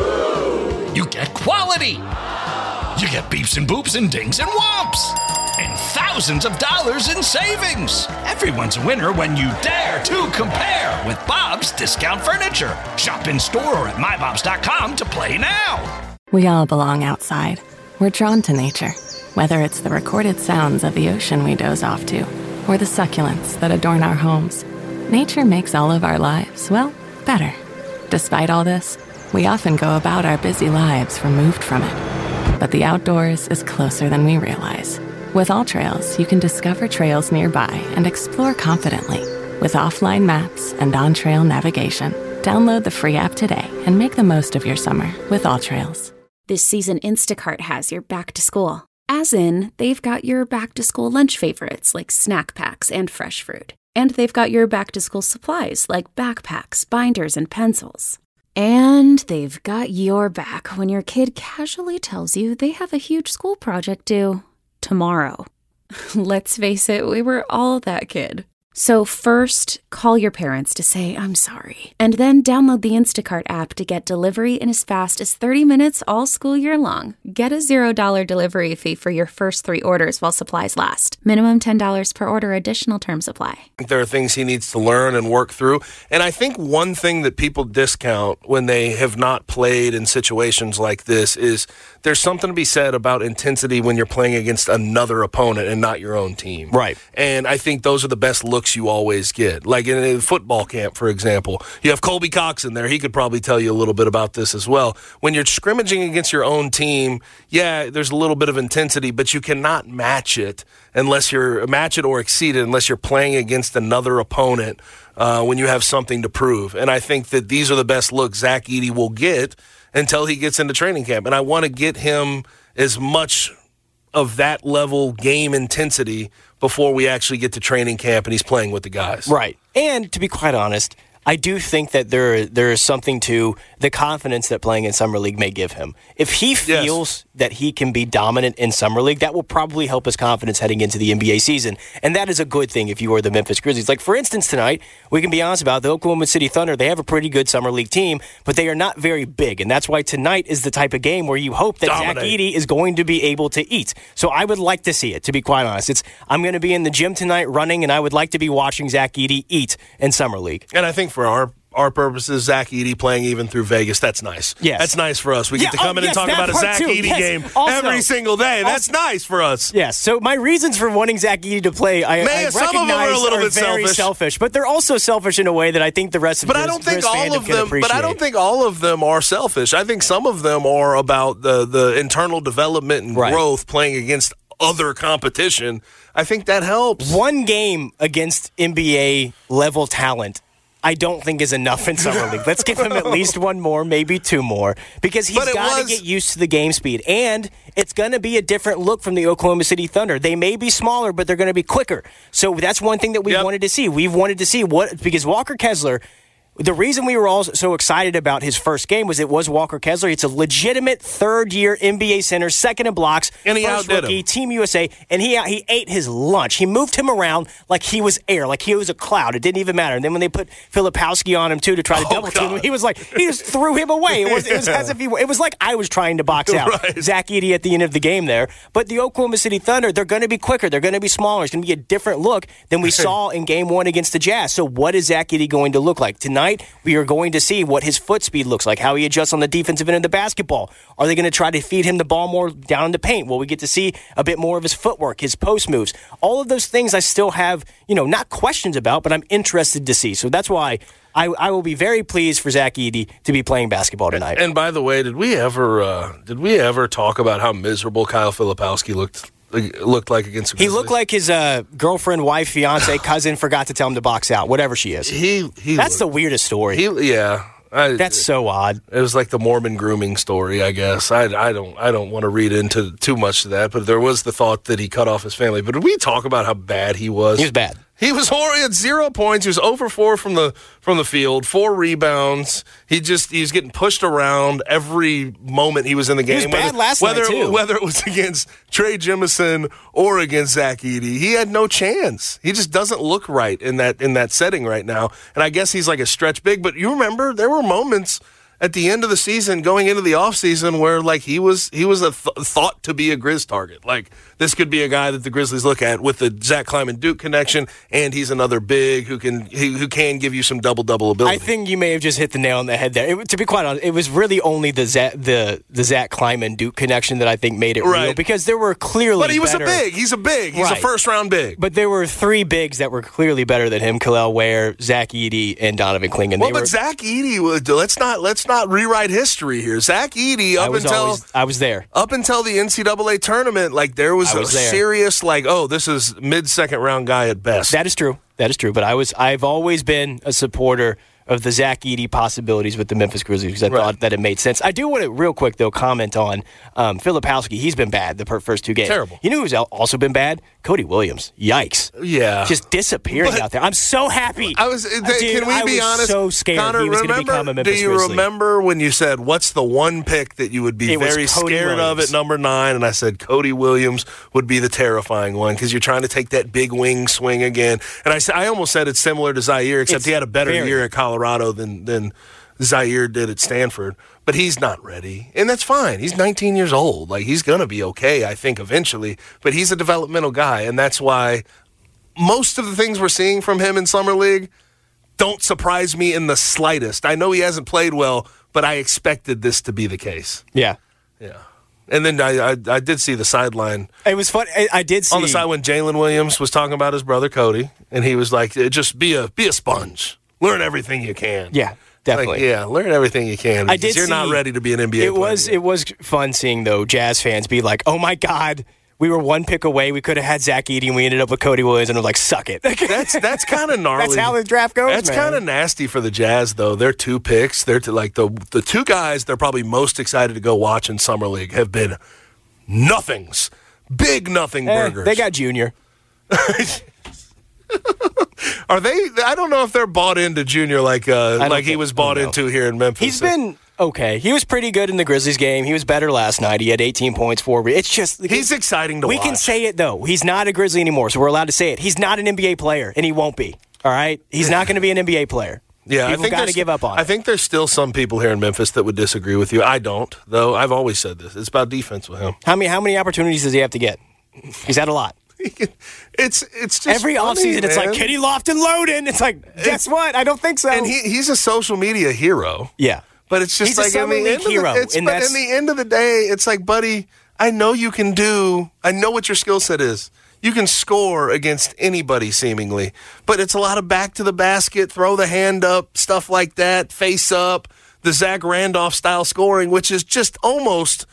You get quality. You get beeps and boops and dings and whomps. And thousands of dollars in savings. Everyone's a winner when you dare to compare with Bob's Discount Furniture. Shop in store or at my bobs dot com to play now. We all belong outside. We're drawn to nature, whether it's the recorded sounds of the ocean we doze off to, or the succulents that adorn our homes. Nature makes all of our lives, well, better. Despite all this, we often go about our busy lives removed from it. But the outdoors is closer than we realize. With AllTrails, you can discover trails nearby and explore confidently. With offline maps and on-trail navigation, download the free app today and make the most of your summer with AllTrails. This season, Instacart has your back to school. As in, they've got your back to school lunch favorites like snack packs and fresh fruit. And they've got your back to school supplies like backpacks, binders, and pencils. And they've got your back when your kid casually tells you they have a huge school project due tomorrow. Let's face it, we were all that kid. So first, call your parents to say, I'm sorry. And then download the Instacart app to get delivery in as fast as thirty minutes all school year long. Get a zero dollar delivery fee for your first three orders while supplies last. Minimum ten dollars per order. Additional terms apply. There are things he needs to learn and work through. And I think one thing that people discount when they have not played in situations like this is there's something to be said about intensity when you're playing against another opponent and not your own team. Right. And I think those are the best looks you always get. Like in a football camp, for example, you have Colby Cox in there. He could probably tell you a little bit about this as well. When you're scrimmaging against your own team, yeah, there's a little bit of intensity, but you cannot match it unless you're match it or exceed it unless you're playing against another opponent uh, when you have something to prove. And I think that these are the best looks Zach Edey will get until he gets into training camp. And I want to get him as much of that level game intensity before we actually get to training camp and he's playing with the guys. Right. And to be quite honest, I do think that there there is something to the confidence that playing in Summer League may give him. If he feels yes. that he can be dominant in Summer League, that will probably help his confidence heading into the N B A season. And that is a good thing if you are the Memphis Grizzlies. Like, for instance, tonight, we can be honest about the Oklahoma City Thunder. They have a pretty good Summer League team, but they are not very big. And that's why tonight is the type of game where you hope that Dominate. Zach Edey is going to be able to eat. So I would like to see it, to be quite honest. It's I'm going to be in the gym tonight running, and I would like to be watching Zach Edey eat in Summer League. And I think for our Our purposes, Zach Edey playing even through Vegas, that's nice. Yes. That's nice for us. We yeah, get to come oh, in yes, and talk about a Zach too. Edey yes. game also, every single day. Also, that's nice for us. Yes. So my reasons for wanting Zach Edey to play, I, Man, I some recognize of them are a little are bit very selfish. selfish, but they're also selfish in a way that I think the rest of but the I don't think Grizz all of them. But I don't think all of them are selfish. I think some of them are about the the internal development and right. growth playing against other competition. I think that helps. One game against N B A level talent, I don't think is enough in Summer League. Let's give him at least one more, maybe two more, because he's got to get used to the game speed. And it's going to be a different look from the Oklahoma City Thunder. They may be smaller, but they're going to be quicker. So that's one thing that we yep. wanted to see. We've wanted to see what, because Walker Kessler, the reason we were all so excited about his first game was it was Walker Kessler. It's a legitimate third-year N B A center, second in blocks, and he first outdid rookie, him. Team U S A, and he he ate his lunch. He moved him around like he was air, like he was a cloud. It didn't even matter. And then when they put Filipowski on him too to try to oh, double team him, he was like he just threw him away. It was, it was as if he it was like I was trying to box out right. Zach Edey at the end of the game there. But the Oklahoma City Thunder, they're going to be quicker. They're going to be smaller. It's going to be a different look than we saw in Game One against the Jazz. So what is Zach Edey going to look like tonight? We are going to see what his foot speed looks like, how he adjusts on the defensive end of the basketball. Are they going to try to feed him the ball more down in the paint? Will we get to see a bit more of his footwork, his post moves? All of those things I still have, you know, not questions about, but I'm interested to see. So that's why I, I will be very pleased for Zach Edey to be playing basketball tonight. And by the way, did we ever uh, did we ever talk about how miserable Kyle Filipowski looked? Looked like against the Grizzlies. He looked like his uh, girlfriend, wife, fiance, cousin forgot to tell him to box out, whatever she is. He, he That's looked, the weirdest story. He, yeah. I, That's so odd. It was like the Mormon grooming story, I guess. I, I don't I don't want to read into too much of that, but there was the thought that he cut off his family. But did we talk about how bad he was? He was bad. He was horrible. He had zero points. He was zero for four from the from the field, four rebounds. He just he was getting pushed around every moment he was in the game. He was bad whether, last whether, night, too. Whether it was against Trey Jemison or against Zach Edey, he had no chance. He just doesn't look right in that in that setting right now. And I guess he's like a stretch big. But you remember there were moments at the end of the season, going into the offseason, where like he was he was a th- thought to be a Grizz target. Like this could be a guy that the Grizzlies look at with the Zach Kleiman Duke connection, and he's another big who can who, who can give you some double double ability. I think you may have just hit the nail on the head there. It, to be quite honest, it was really only the Zach, the the Zach Kleiman Duke connection that I think made it right. real, because there were clearly But he was better, a big. He's a big. He's right. a first round big. But there were three bigs that were clearly better than him: Khalil Ware, Zach Edey, and Donovan Clingan. Well, they but were, Zach Edey, let's not let's not rewrite history here. Zach Edey, up I was until always, I was there. Up until the N C double A tournament, like there was, was a there. serious, like, oh, this is mid second round guy at best. That is true. That is true. But I was, I've always been a supporter of the Zach Edey possibilities with the Memphis Grizzlies because I Right. thought that it made sense. I do want to, real quick, though, comment on um, Filipowski. He's been bad the per- first two games. Terrible. You know who's al- also been bad? Cody Williams. Yikes. Yeah. Just disappearing But out there. I'm so happy. I was. Dude, can we I be was honest? so scared Connor, he was going to remember, become a Memphis do you Grizzly. remember when you said, what's the one pick that you would be It was very Cody scared of Williams. at number nine? And I said Cody Williams would be the terrifying one because you're trying to take that big wing swing again. And I said I almost said it's similar to Zaire, except It's he had a better very. year at Colorado than than Zaire did at Stanford. But he's not ready, and that's fine. He's nineteen years old. Like he's gonna be okay, I think, eventually. But he's a developmental guy, and that's why most of the things we're seeing from him in Summer League don't surprise me in the slightest. I know he hasn't played well, but I expected this to be the case. Yeah. Yeah. And then I I, I did see the sideline. It was fun. I, I did see. On the side when Jalen Williams was talking about his brother Cody, and he was like, just be a be a sponge. Learn everything you can. Yeah, definitely. Like, yeah, learn everything you can. I Because did you're see, not ready to be an N B A It player was yet. it was fun seeing though Jazz fans be like, "Oh my God, we were one pick away. We could have had Zach Edey, and we ended up with Cody Williams." And we're like, "Suck it." That's that's kind of gnarly. That's how the draft goes. That's kind of nasty for the Jazz, though. Their two picks, they're to, like the the two guys they're probably most excited to go watch in Summer League have been nothings, big nothing Eh, burgers. they got Junior. Are they? I don't know if they're bought into Junior like uh, don't like he think- was bought I don't into here in Memphis. He's been okay. He was pretty good in the Grizzlies game. He was better last night. He had eighteen points, four. re- It's just He's exciting to we watch. can say it though. He's not a Grizzly anymore, so we're allowed to say it. He's not an N B A player, and he won't be. All right, he's not going to be an N B A player. Yeah, People I think got to there's- give up on. I it. think there's still some people here in Memphis that would disagree with you. I don't, though. I've always said this. It's about defense with him. How many how many opportunities does he have to get? He's had a lot. It's it's just Every funny, offseason, it's man. like Kenny Lofton Loden. It's like, guess what? I don't think so. And he, he's a social media hero. yeah. But it's just He's a like summer in the league end of hero, the, it's, and but that's- in the end of the day, it's like, buddy, I know you can do. I know what your skill set is. You can score against anybody seemingly, but it's a lot of back to the basket, throw the hand up, stuff like that, face up, the Zach Randolph style scoring, which is just almost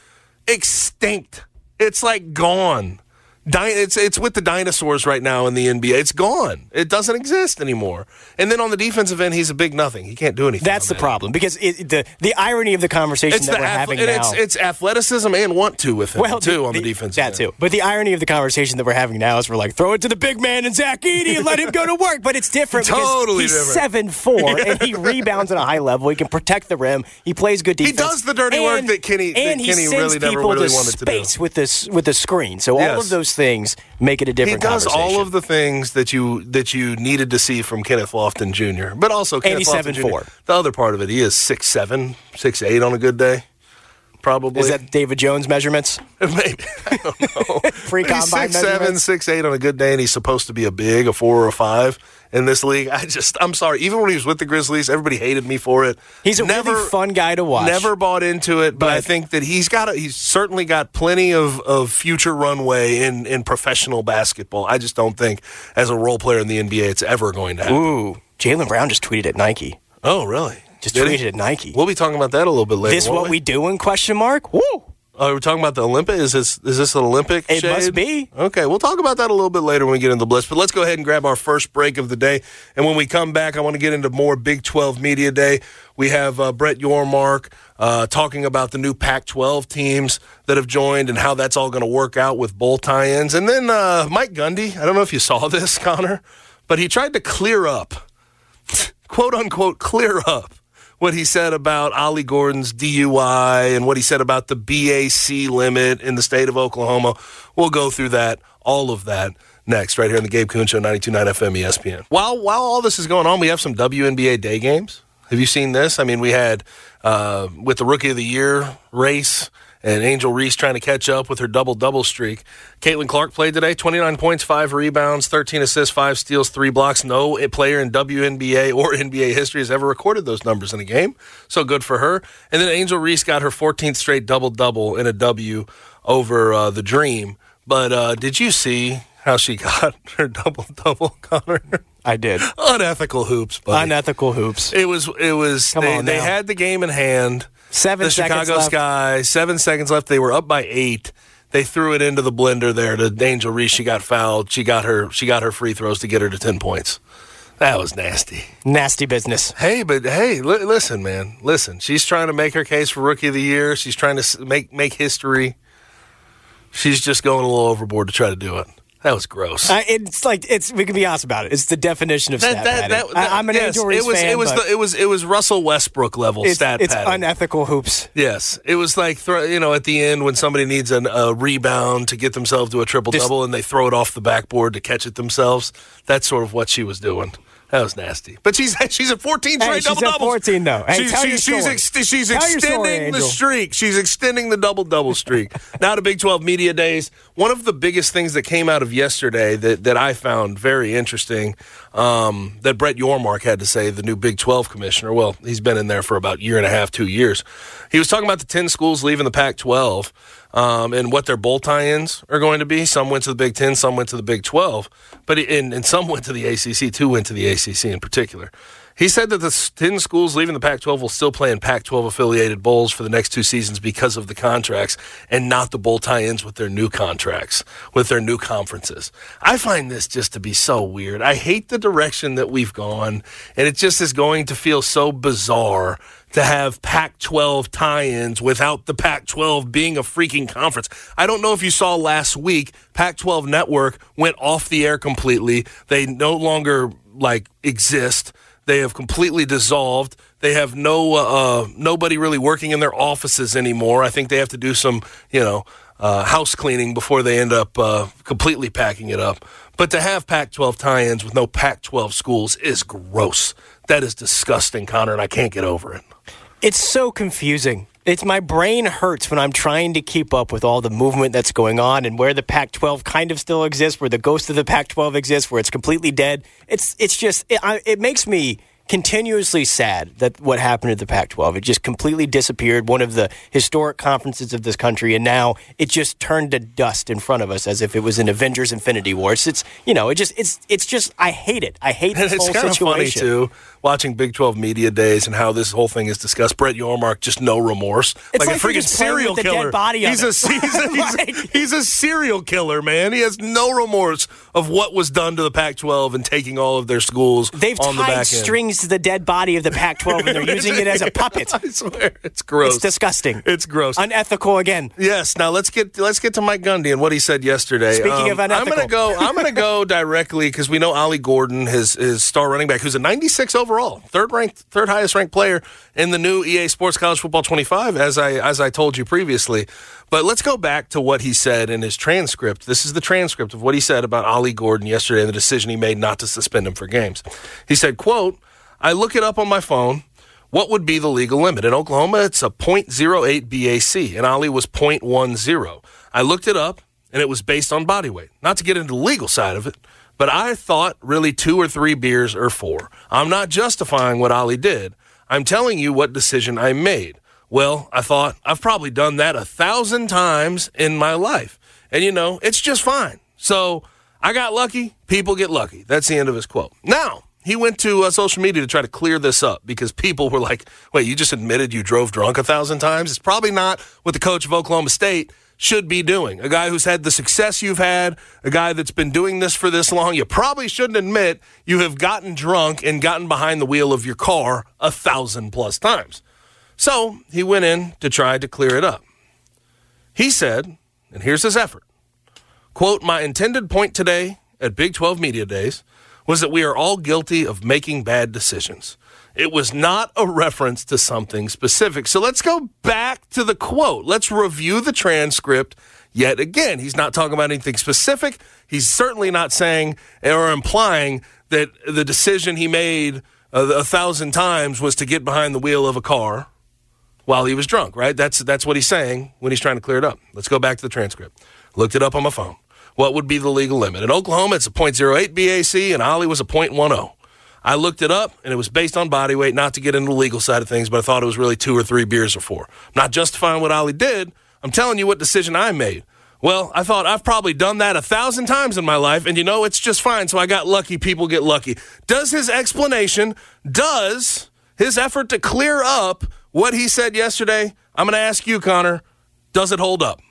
extinct. It's like gone. Di- it's it's with the dinosaurs right now in the N B A. It's gone. It doesn't exist anymore. And then on the defensive end, he's a big nothing. He can't do anything. That's on the that. problem because it, the the irony of the conversation It's that the we're ath- having and now. it's, it's athleticism and want to with him well, too the- on the, the- defense. That too. But the irony of the conversation that we're having now is we're like, throw it to the big man and Zach Edey and let him go to work. But it's different Totally because he's different. seven four and he rebounds at a high level. He can protect the rim. He plays good defense. He does the dirty work And- that Kenny- that and he Kenny sends really never people really to wanted to do. space with this with the screen. So all Yes. of those things make it a He different does conversation. all of the things that you that you needed to see from Kenneth Lofton Junior But also Kenneth he's Lofton seven Junior four. The other part of it, he is six seven, six eight on a good day. Probably. Is that David Jones measurements? Maybe. I don't know. Pre-combine He's six seven, measurements? six eight on a good day, and he's supposed to be a big, a four or a five in this league. I just, I'm sorry. Even when he was with the Grizzlies, everybody hated me for it. He's a never, really fun guy to watch. Never bought into it, but, But- I think that he's got, a, he's certainly got plenty of, of future runway in, in professional basketball. I just don't think, as a role player in the N B A, it's ever going to happen. Ooh, Jaylen Brown just tweeted at Nike. Oh, really? Just Did he? tweeted at Nike. We'll be talking about that a little bit later. This won't what we doing? Question mark. Woo. Oh, we're talking about the Olympic? Is this is this an Olympic It shade? must be. Okay, we'll talk about that a little bit later when we get into the Blitz. But let's go ahead and grab our first break of the day. And when we come back, I want to get into more Big twelve Media Day. We have uh, Brett Yormark uh, talking about the new Pac twelve teams that have joined and how that's all going to work out with bowl tie-ins. And then uh, Mike Gundy, I don't know if you saw this, Connor, but he tried to clear up, quote-unquote, clear up what he said about Ollie Gordon's D U I and what he said about the B A C limit in the state of Oklahoma. We'll go through that, all of that, next, right here on the Gabe Kuhn Show, ninety-two point nine F M E S P N. While, while all this is going on, we have some W N B A day games Have you seen this? I mean, we had uh, with the Rookie of the Year race and Angel Reese trying to catch up with her double-double streak. Caitlin Clark played today, twenty-nine points, five rebounds, thirteen assists, five steals, three blocks. No player in W N B A or N B A history has ever recorded those numbers in a game, so good for her. And then Angel Reese got her fourteenth straight double-double in a W over uh, the Dream. But uh, did you see how she got her double-double, Connor? I did. Unethical hoops, buddy. Unethical hoops. It was, it was, Come they, on they now. had the game in hand. Seven the seconds Chicago left. Sky, seven seconds left. They were up by eight. They threw it into the blender there to Angel Reese. She got fouled. She got her She got her free throws to get her to ten points. That was nasty. Nasty business. Hey, but hey, li- listen, man. Listen. She's trying to make her case for Rookie of the Year. She's trying to s- make make history. She's just going a little overboard to try to do it. That was gross. Uh, it's like it's. We can be honest about it. It's the definition of That- stat that- padding. that- that- I, I'm an yes, Angel Reese it was, fan, it was, but the, it was it was Russell Westbrook level it's, stat it's padding. unethical hoops. Yes, it was like throw, you know at the end when somebody needs an, a rebound to get themselves to a triple double and they throw it off the backboard to catch it themselves. That's sort of what she was doing. That was nasty. But she's she's at fourteen straight Hey, she's double doubles. at fourteen though. Hey, she's tell your she's, she's, story. ex- she's Tell your extending story, the Angel. streak. She's extending the double double streak. Now to Big twelve Media Days. One of the biggest things that came out of yesterday that that I found very interesting um, that Brett Yormark had to say, the new Big twelve commissioner. Well, he's been in there for about a year and a half, two years. He was talking about the ten schools leaving the Pac twelve. Um, and what their bowl tie-ins are going to be. Some went to the Big Ten, some went to the Big twelve, but and, and some went to the A C C. Two went to the A C C in particular. He said that the ten schools leaving the Pac twelve will still play in Pac twelve affiliated bowls for the next two seasons because of the contracts and not the bowl tie-ins with their new contracts, with their new conferences. I find this just to be so weird. I hate the direction that we've gone, and it just is going to feel so bizarre to have Pac twelve tie-ins without the Pac twelve being a freaking conference. I don't know if you saw last week, Pac twelve Network went off the air completely. They no longer, like, exist. They have completely dissolved. They have no uh, nobody really working in their offices anymore. I think they have to do some, you know, uh, house cleaning before they end up uh, completely packing it up. But to have Pac twelve tie-ins with no Pac twelve schools is gross. That is disgusting, Connor, and I can't get over it. It's so confusing. It's my brain hurts when I'm trying to keep up with all the movement that's going on and where the Pac twelve kind of still exists, where the ghost of the Pac twelve exists, where it's completely dead. It's it's just it, I, it makes me continuously sad that what happened to the Pac twelve. It just completely disappeared, one of the historic conferences of this country, and now it just turned to dust in front of us as if it was an Avengers Infinity War. It's, it's you know, it just it's it's just I hate it. I hate this and it's whole kind of funny situation. too, watching Big twelve Media Days and how this whole thing is discussed. Brett Yormark, just no remorse, It's like, like a you're freaking just playing serial with the killer. dead body of he's, a, it. he's, a, he's, Like- a, he's a serial killer, man. He has no remorse of what was done to the Pac twelve and taking all of their schools. They've on the tied back end. strings to the dead body of the Pac twelve, and they're using it as a puppet. I swear, it's gross. It's disgusting. It's gross. Unethical again. Yes. Now let's get let's get to Mike Gundy and what he said yesterday. Speaking of unethical. I'm gonna go. I'm gonna go directly because we know Ollie Gordon, his his star running back, who's a ninety-six overall, third ranked, third highest ranked player in the new E A Sports College Football twenty-five, as I as I told you previously. But let's go back to what he said in his transcript. This is the transcript of what he said about Ollie Gordon yesterday and the decision he made not to suspend him for games. He said, quote, "I look it up on my phone. What would be the legal limit? In Oklahoma, it's a point zero eight B A C, and Ollie was point one zero. I looked it up, and it was based on body weight. Not to get into the legal side of it, but I thought really two or three beers or four. I'm not justifying what Ollie did. I'm telling you what decision I made. Well, I thought I've probably done that a thousand times in my life. And, you know, it's just fine. So I got lucky. People get lucky." That's the end of his quote. Now, he went to uh, social media to try to clear this up because people were like, wait, you just admitted you drove drunk a thousand times? It's probably not what the coach of Oklahoma State should be doing. A guy who's had the success you've had, a guy that's been doing this for this long, you probably shouldn't admit you have gotten drunk and gotten behind the wheel of your car a thousand plus times. So he went in to try to clear it up. He said, and here's his effort, quote, "My intended point today at Big twelve Media Days was that we are all guilty of making bad decisions. It was not a reference to something specific." So let's go back to the quote. Let's review the transcript yet again. He's not talking about anything specific. He's certainly not saying or implying that the decision he made a, a thousand times was to get behind the wheel of a car while he was drunk, right? That's that's what he's saying when he's trying to clear it up. Let's go back to the transcript. Looked it up on my phone. What would be the legal limit? In Oklahoma, it's a point zero eight B A C, and Ollie was a point one oh. I looked it up, and it was based on body weight, not to get into the legal side of things, but I thought it was really two or three beers or four. I'm not justifying what Ollie did. I'm telling you what decision I made. Well, I thought I've probably done that a thousand times in my life, and you know, it's just fine, so I got lucky. People get lucky. Does his explanation, does his effort to clear up what he said yesterday, I'm going to ask you, Connor, does it hold up?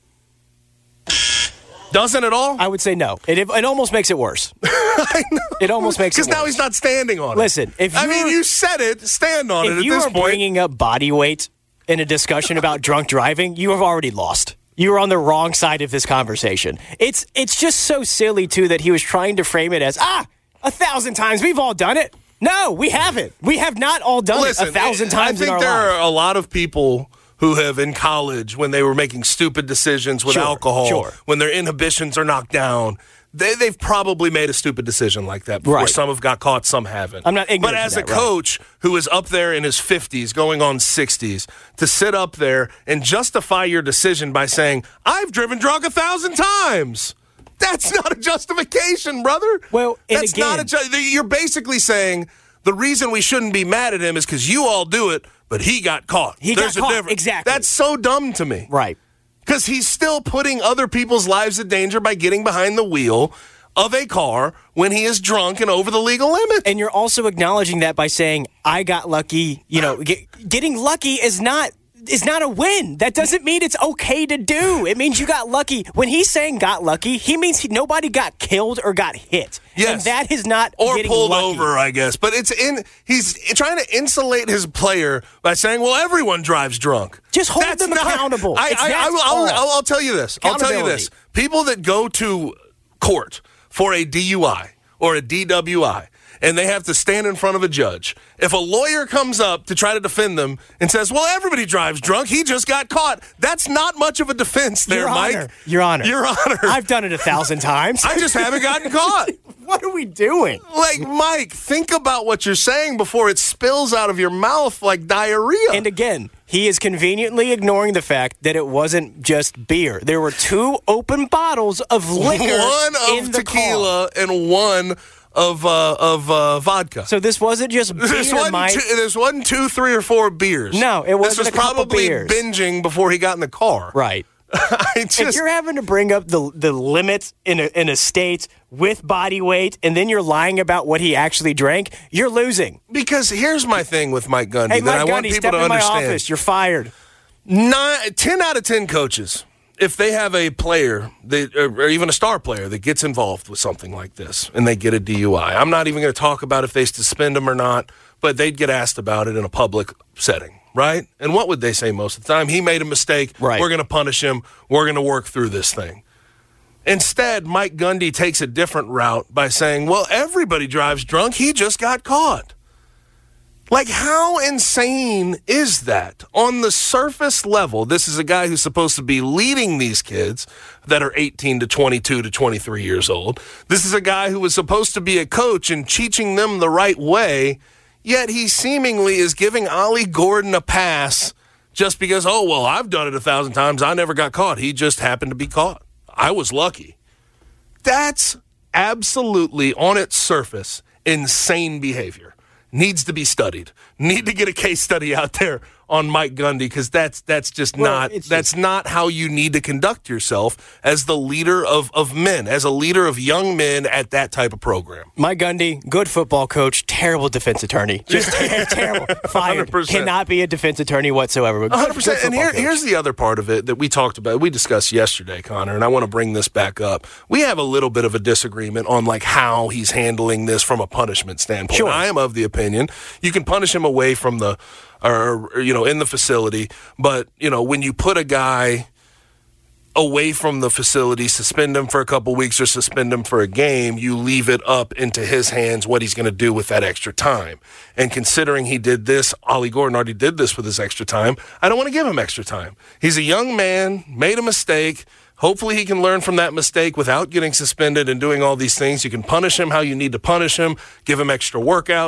Doesn't it all? I would say no. It, it almost makes it worse. I know. It almost makes it worse. Because now he's not standing on it. Listen, if I mean, you said it, stand on it at this point. If you are bringing up body weight in a discussion about drunk driving, you have already lost. You are on the wrong side of this conversation. It's it's just so silly, too, that he was trying to frame it as, ah, a thousand times, we've all done it. No, we haven't. We have not all done Listen, it a thousand times in our I think there lives. are a lot of people who have in college, when they were making stupid decisions with sure, alcohol, sure. when their inhibitions are knocked down, they, they've probably made a stupid decision like that before. Right. Some have got caught, some haven't. I'm not ignorant But as to that, a coach right. who is up there in his fifties, going on sixties, to sit up there and justify your decision by saying, I've driven drunk a thousand times. That's not a justification, brother. Well, and That's again, not a ju- You're basically saying the reason we shouldn't be mad at him is because you all do it, but he got caught. He There's got a caught, difference. exactly. That's so dumb to me. Right. Because he's still putting other people's lives in danger by getting behind the wheel of a car when he is drunk and over the legal limit. And you're also acknowledging that by saying, I got lucky. You know, get, getting lucky is not is not a win. That doesn't mean it's okay to do. It means you got lucky. When he's saying got lucky, he means he, nobody got killed or got hit. Yes. And that is not or getting pulled lucky. over, I guess. But it's in. He's trying to insulate his player by saying, "Well, everyone drives drunk." Just hold That's them not, accountable. I, It's I, that's I will, I'll, all. I'll, I'll tell you this. I'll tell you this. People that go to court for a D U I or a D W I, and they have to stand in front of a judge. If a lawyer comes up to try to defend them and says, well, everybody drives drunk, he just got caught, that's not much of a defense there, Your Mike. Honor. Your Honor. Your Honor. I've done it a thousand times. I just haven't gotten caught. What are we doing? Like, Mike, think about what you're saying before it spills out of your mouth like diarrhea. And again, he is conveniently ignoring the fact that it wasn't just beer. There were two open bottles of liquor one in of the tequila car. and one of uh, of uh, vodka. So this wasn't just beer, this wasn't Mike. Two, this wasn't two, three, or four beers. No, it wasn't This was a couple probably beers. binging before he got in the car. Right. I just, if you're having to bring up the the limits in a, in a state with body weight, and then you're lying about what he actually drank, you're losing. Because here's my thing with Mike Gundy Hey, that Mike I Gundy, want people step to in understand. my office. You're fired. Nine, ten out of ten coaches, if they have a player that, or even a star player that gets involved with something like this and they get a D U I, I'm not even going to talk about if they suspend them or not, but they'd get asked about it in a public setting, right? And what would they say most of the time? He made a mistake. Right. We're going to punish him. We're going to work through this thing. Instead, Mike Gundy takes a different route by saying, well, everybody drives drunk. He just got caught. Like, how insane is that? On the surface level, this is a guy who's supposed to be leading these kids that are eighteen to twenty-two to twenty-three years old. This is a guy who was supposed to be a coach and teaching them the right way, yet he seemingly is giving Ollie Gordon a pass just because, oh, well, I've done it a thousand times. I never got caught. He just happened to be caught. I was lucky. That's absolutely, on its surface, insane behavior. Needs to be studied. Need to get a case study out there on Mike Gundy because that's that's just well, not that's just, not how you need to conduct yourself as the leader of, of men, as a leader of young men at that type of program. Mike Gundy, good football coach, terrible defense attorney. Just ter- terrible. Fired. one hundred percent. Cannot be a defense attorney whatsoever. But one hundred percent. good And here, football coach. here's the other part of it that we talked about, we discussed yesterday, Connor, and I want to bring this back up. We have a little bit of a disagreement on like how he's handling this from a punishment standpoint. Sure. I am of the opinion you can punish him away from the, or, or you know, in the facility, but you know, when you put a guy away from the facility, suspend him for a couple weeks or suspend him for a game, you leave it up into his hands what he's going to do with that extra time. And considering he did this, Ollie Gordon already did this with his extra time, I don't want to give him extra time. He's a young man, made a mistake. Hopefully he can learn from that mistake without getting suspended and doing all these things. You can punish him how you need to punish him, give him extra workouts,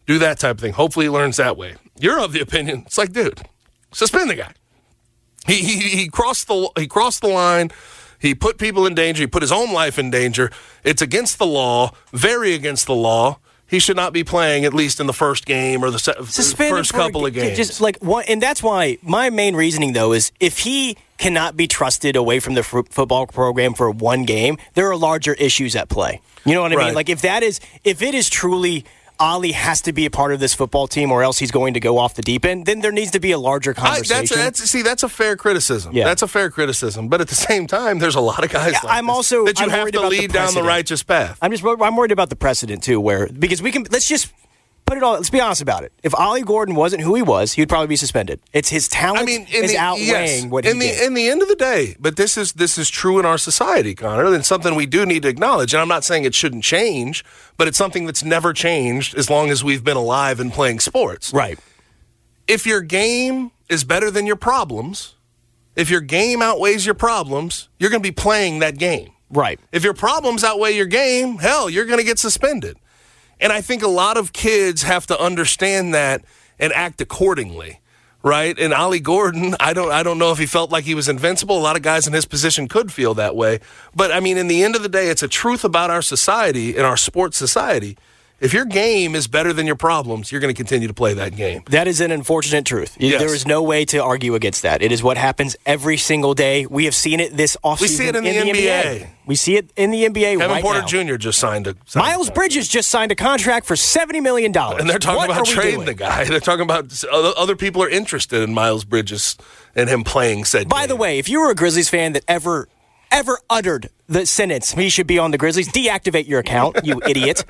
Do that type of thing. Hopefully he learns that way. You're of the opinion, it's like, dude, suspend the guy. He he, he crossed the he crossed the line. He put people in danger. He put his own life in danger. It's against the law, very against the law. He should not be playing at least in the first game or the se- first couple of games. Just like one, and that's why my main reasoning, though, is if he cannot be trusted away from the f- football program for one game, there are larger issues at play. You know what I Right. mean? Like if that is, if it is truly Ali has to be a part of this football team or else he's going to go off the deep end, then there needs to be a larger conversation. I, that's, that's, see, that's a fair criticism. Yeah. That's a fair criticism. But at the same time, there's a lot of guys Yeah, like I'm this also- that you I'm have worried to about the lead down the precedent. righteous path. I'm just I'm worried about the precedent too, where because we can let's just put it all. Let's be honest about it. If Ollie Gordon wasn't who he was, he'd probably be suspended. It's his talent I mean, in is the, outweighing yes, what in he the did. in the end of the day. But this is this is true in our society, Connor, and something we do need to acknowledge. And I'm not saying it shouldn't change, but it's something that's never changed as long as we've been alive and playing sports. Right. If your game is better than your problems, if your game outweighs your problems, you're going to be playing that game. Right. If your problems outweigh your game, hell, you're going to get suspended. And I think a lot of kids have to understand that and act accordingly, right? And Ollie Gordon, I don't I don't know if he felt like he was invincible. A lot of guys in his position could feel that way. But, I mean, in the end of the day, it's a truth about our society, in our sports society. If your game is better than your problems, you're going to continue to play that game. That is an unfortunate truth. Yes. There is no way to argue against that. It is what happens every single day. We have seen it this offseason. We see it in, in the, the N B A. N B A. We see it in the N B A Kevin right Porter now. Junior just signed a signed Miles a Bridges just signed a contract for seventy million dollars. And they're talking what about are we trading doing? the guy. They're talking about other, other people are interested in Miles Bridges and him playing said By game. the way, if you were a Grizzlies fan that ever ever uttered the sentence, he should be on the Grizzlies, deactivate your account, you idiot.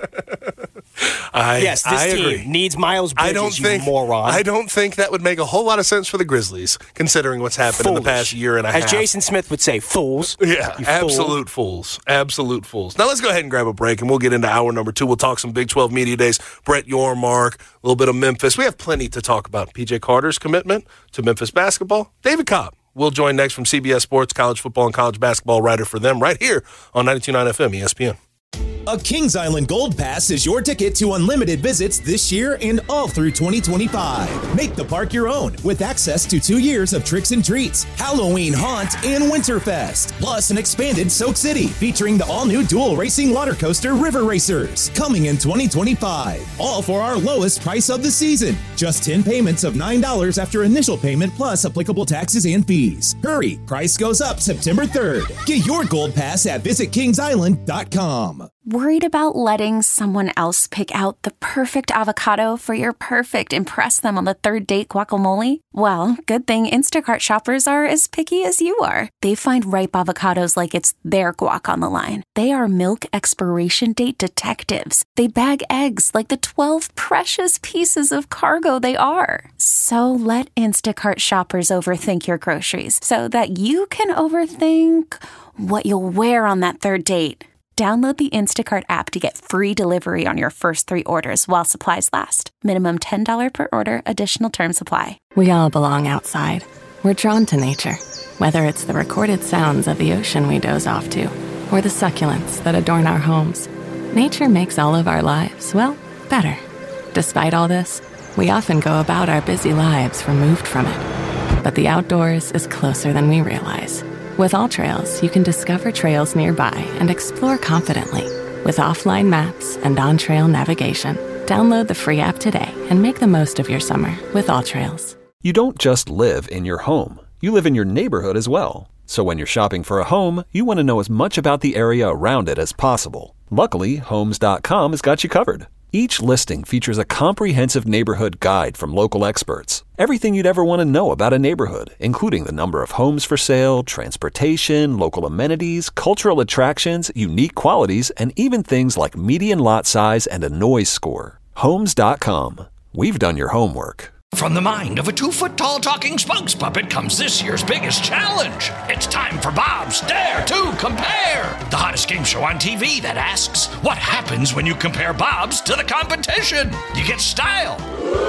I, yes, this I team agree. needs Miles Bridges, I don't you think, moron. I don't think that would make a whole lot of sense for the Grizzlies, considering what's happened in the Foolish. past year and a As half. Jason Smith would say, fools. Yeah, You fool. absolute fools. Absolute fools. Now let's go ahead and grab a break, and we'll get into hour number two. We'll talk some Big twelve Media Days, Brett Yormark, a little bit of Memphis. We have plenty to talk about. P J Carter's commitment to Memphis basketball. David Cobb will join next from C B S Sports, college football and college basketball writer for them right here on ninety-two point nine F M E S P N. A Kings Island Gold Pass is your ticket to unlimited visits this year and all through twenty twenty-five. Make the park your own with access to two years of tricks and treats, Halloween Haunt, and Winterfest. Plus an expanded Soak City featuring the all-new dual racing water coaster River Racers coming in twenty twenty-five. All for our lowest price of the season. Just ten payments of nine dollars after initial payment plus applicable taxes and fees. Hurry, price goes up September third. Get your Gold Pass at visit kings island dot com. Worried about letting someone else pick out the perfect avocado for your perfect impress them on the third date guacamole? Well, good thing Instacart shoppers are as picky as you are. They find ripe avocados like it's their guac on the line. They are milk expiration date detectives. They bag eggs like the twelve precious pieces of cargo they are. So let Instacart shoppers overthink your groceries so that you can overthink what you'll wear on that third date. Download the Instacart app to get free delivery on your first three orders while supplies last. Minimum ten dollars per order. Additional terms apply. We all belong outside. We're drawn to nature, whether it's the recorded sounds of the ocean we doze off to, or the succulents that adorn our homes. Nature makes all of our lives, well, better. Despite all this, we often go about our busy lives removed from it. But the outdoors is closer than we realize. With AllTrails, you can discover trails nearby and explore confidently. With offline maps and on-trail navigation, download the free app today and make the most of your summer with AllTrails. You don't just live in your home. You live in your neighborhood as well. So when you're shopping for a home, you want to know as much about the area around it as possible. Luckily, Homes dot com has got you covered. Each listing features a comprehensive neighborhood guide from local experts. Everything you'd ever want to know about a neighborhood, including the number of homes for sale, transportation, local amenities, cultural attractions, unique qualities, and even things like median lot size and a noise score. Homes dot com. We've done your homework. From the mind of a two-foot-tall talking spokes puppet comes this year's biggest challenge. It's time for Bob's Dare to Compare, the hottest game show on T V that asks, what happens when you compare Bob's to the competition? You get style.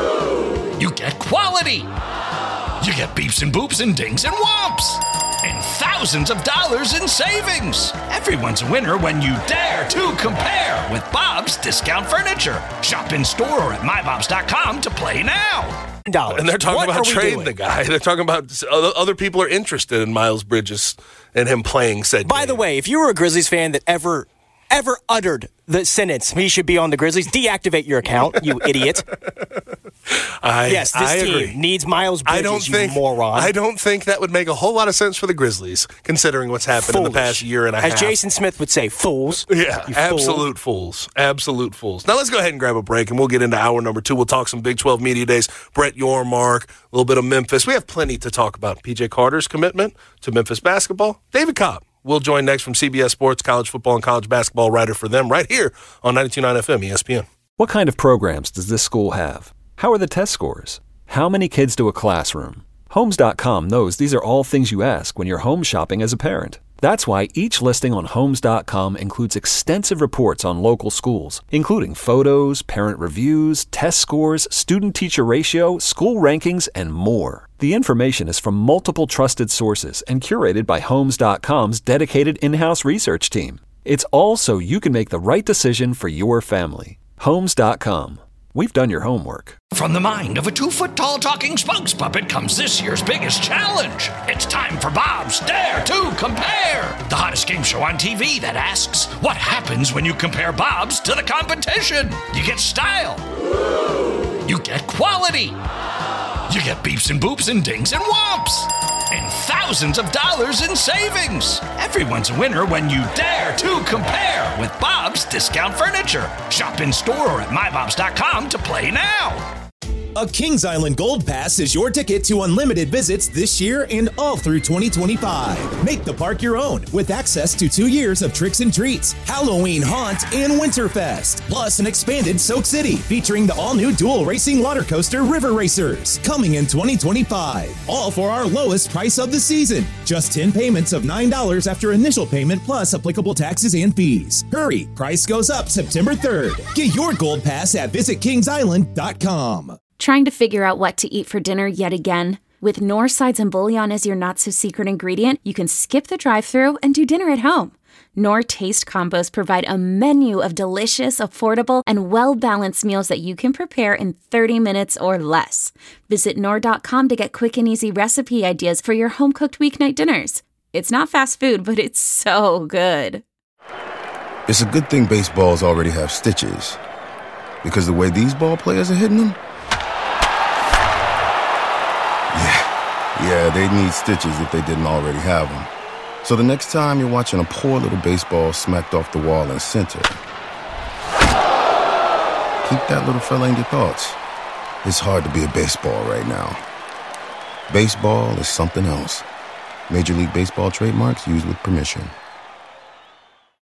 You get quality. You get beeps and boops and dings and whomps. And thousands of dollars in savings. Everyone's a winner when you dare to compare with Bob's Discount Furniture. Shop in store or at my bobs dot com to play now. Dollars. And they're talking What about are we trading doing? the guy. They're talking about other, other people are interested in Miles Bridges and him playing said By game. the way, if you were a Grizzlies fan that ever, ever uttered the sentence, he should be on the Grizzlies, deactivate your account, you idiot. I, yes, this I team agree. needs Miles Bridges, I don't you think, moron. I don't think that would make a whole lot of sense for the Grizzlies, considering what's happened Foolish. in the past year and a As half. Jason Smith would say, fools. Yeah, You absolute fools. Absolute fools. Now let's go ahead and grab a break, and we'll get into hour number two. We'll talk some Big twelve Media Days, Brett Yormark, a little bit of Memphis. We have plenty to talk about. P J Carter's commitment to Memphis basketball. David Cobb will join next from C B S Sports, college football and college basketball writer for them right here on ninety-two point nine F M E S P N. What kind of programs does this school have? How are the test scores? How many kids do a classroom? Homes dot com knows these are all things you ask when you're home shopping as a parent. That's why each listing on Homes dot com includes extensive reports on local schools, including photos, parent reviews, test scores, student-teacher ratio, school rankings, and more. The information is from multiple trusted sources and curated by Homes dot com's dedicated in-house research team. It's all so you can make the right decision for your family. Homes dot com. We've done your homework. From the mind of a two-foot-tall talking spokes puppet comes this year's biggest challenge. It's time for Bob's Dare to Compare, the hottest game show on T V that asks, what happens when you compare Bob's to the competition? You get style. You get quality. You get beeps and boops and dings and whomps. And thousands of dollars in savings. Everyone's a winner when you dare to compare with Bob's Discount Furniture. Shop in store or at my bobs dot com to play now. A Kings Island Gold Pass is your ticket to unlimited visits this year and all through twenty twenty-five. Make the park your own with access to two years of tricks and treats, Halloween Haunt, and Winterfest. Plus an expanded Soak City featuring the all-new dual racing water coaster River Racers coming in twenty twenty-five. All for our lowest price of the season. Just ten payments of nine dollars after initial payment plus applicable taxes and fees. Hurry, price goes up September third. Get your Gold Pass at visit kings island dot com. Trying to figure out what to eat for dinner yet again? With Knorr sides and bouillon as your not-so-secret ingredient, you can skip the drive-thru and do dinner at home. Knorr Taste Combos provide a menu of delicious, affordable, and well-balanced meals that you can prepare in thirty minutes or less. Visit Knorr dot com to get quick and easy recipe ideas for your home-cooked weeknight dinners. It's not fast food, but it's so good. It's a good thing baseballs already have stitches, because the way these ball players are hitting them, yeah, they'd need stitches if they didn't already have them. So the next time you're watching a poor little baseball smacked off the wall in center, keep that little fella in your thoughts. It's hard to be a baseball right now. Baseball is something else. Major League Baseball trademarks used with permission.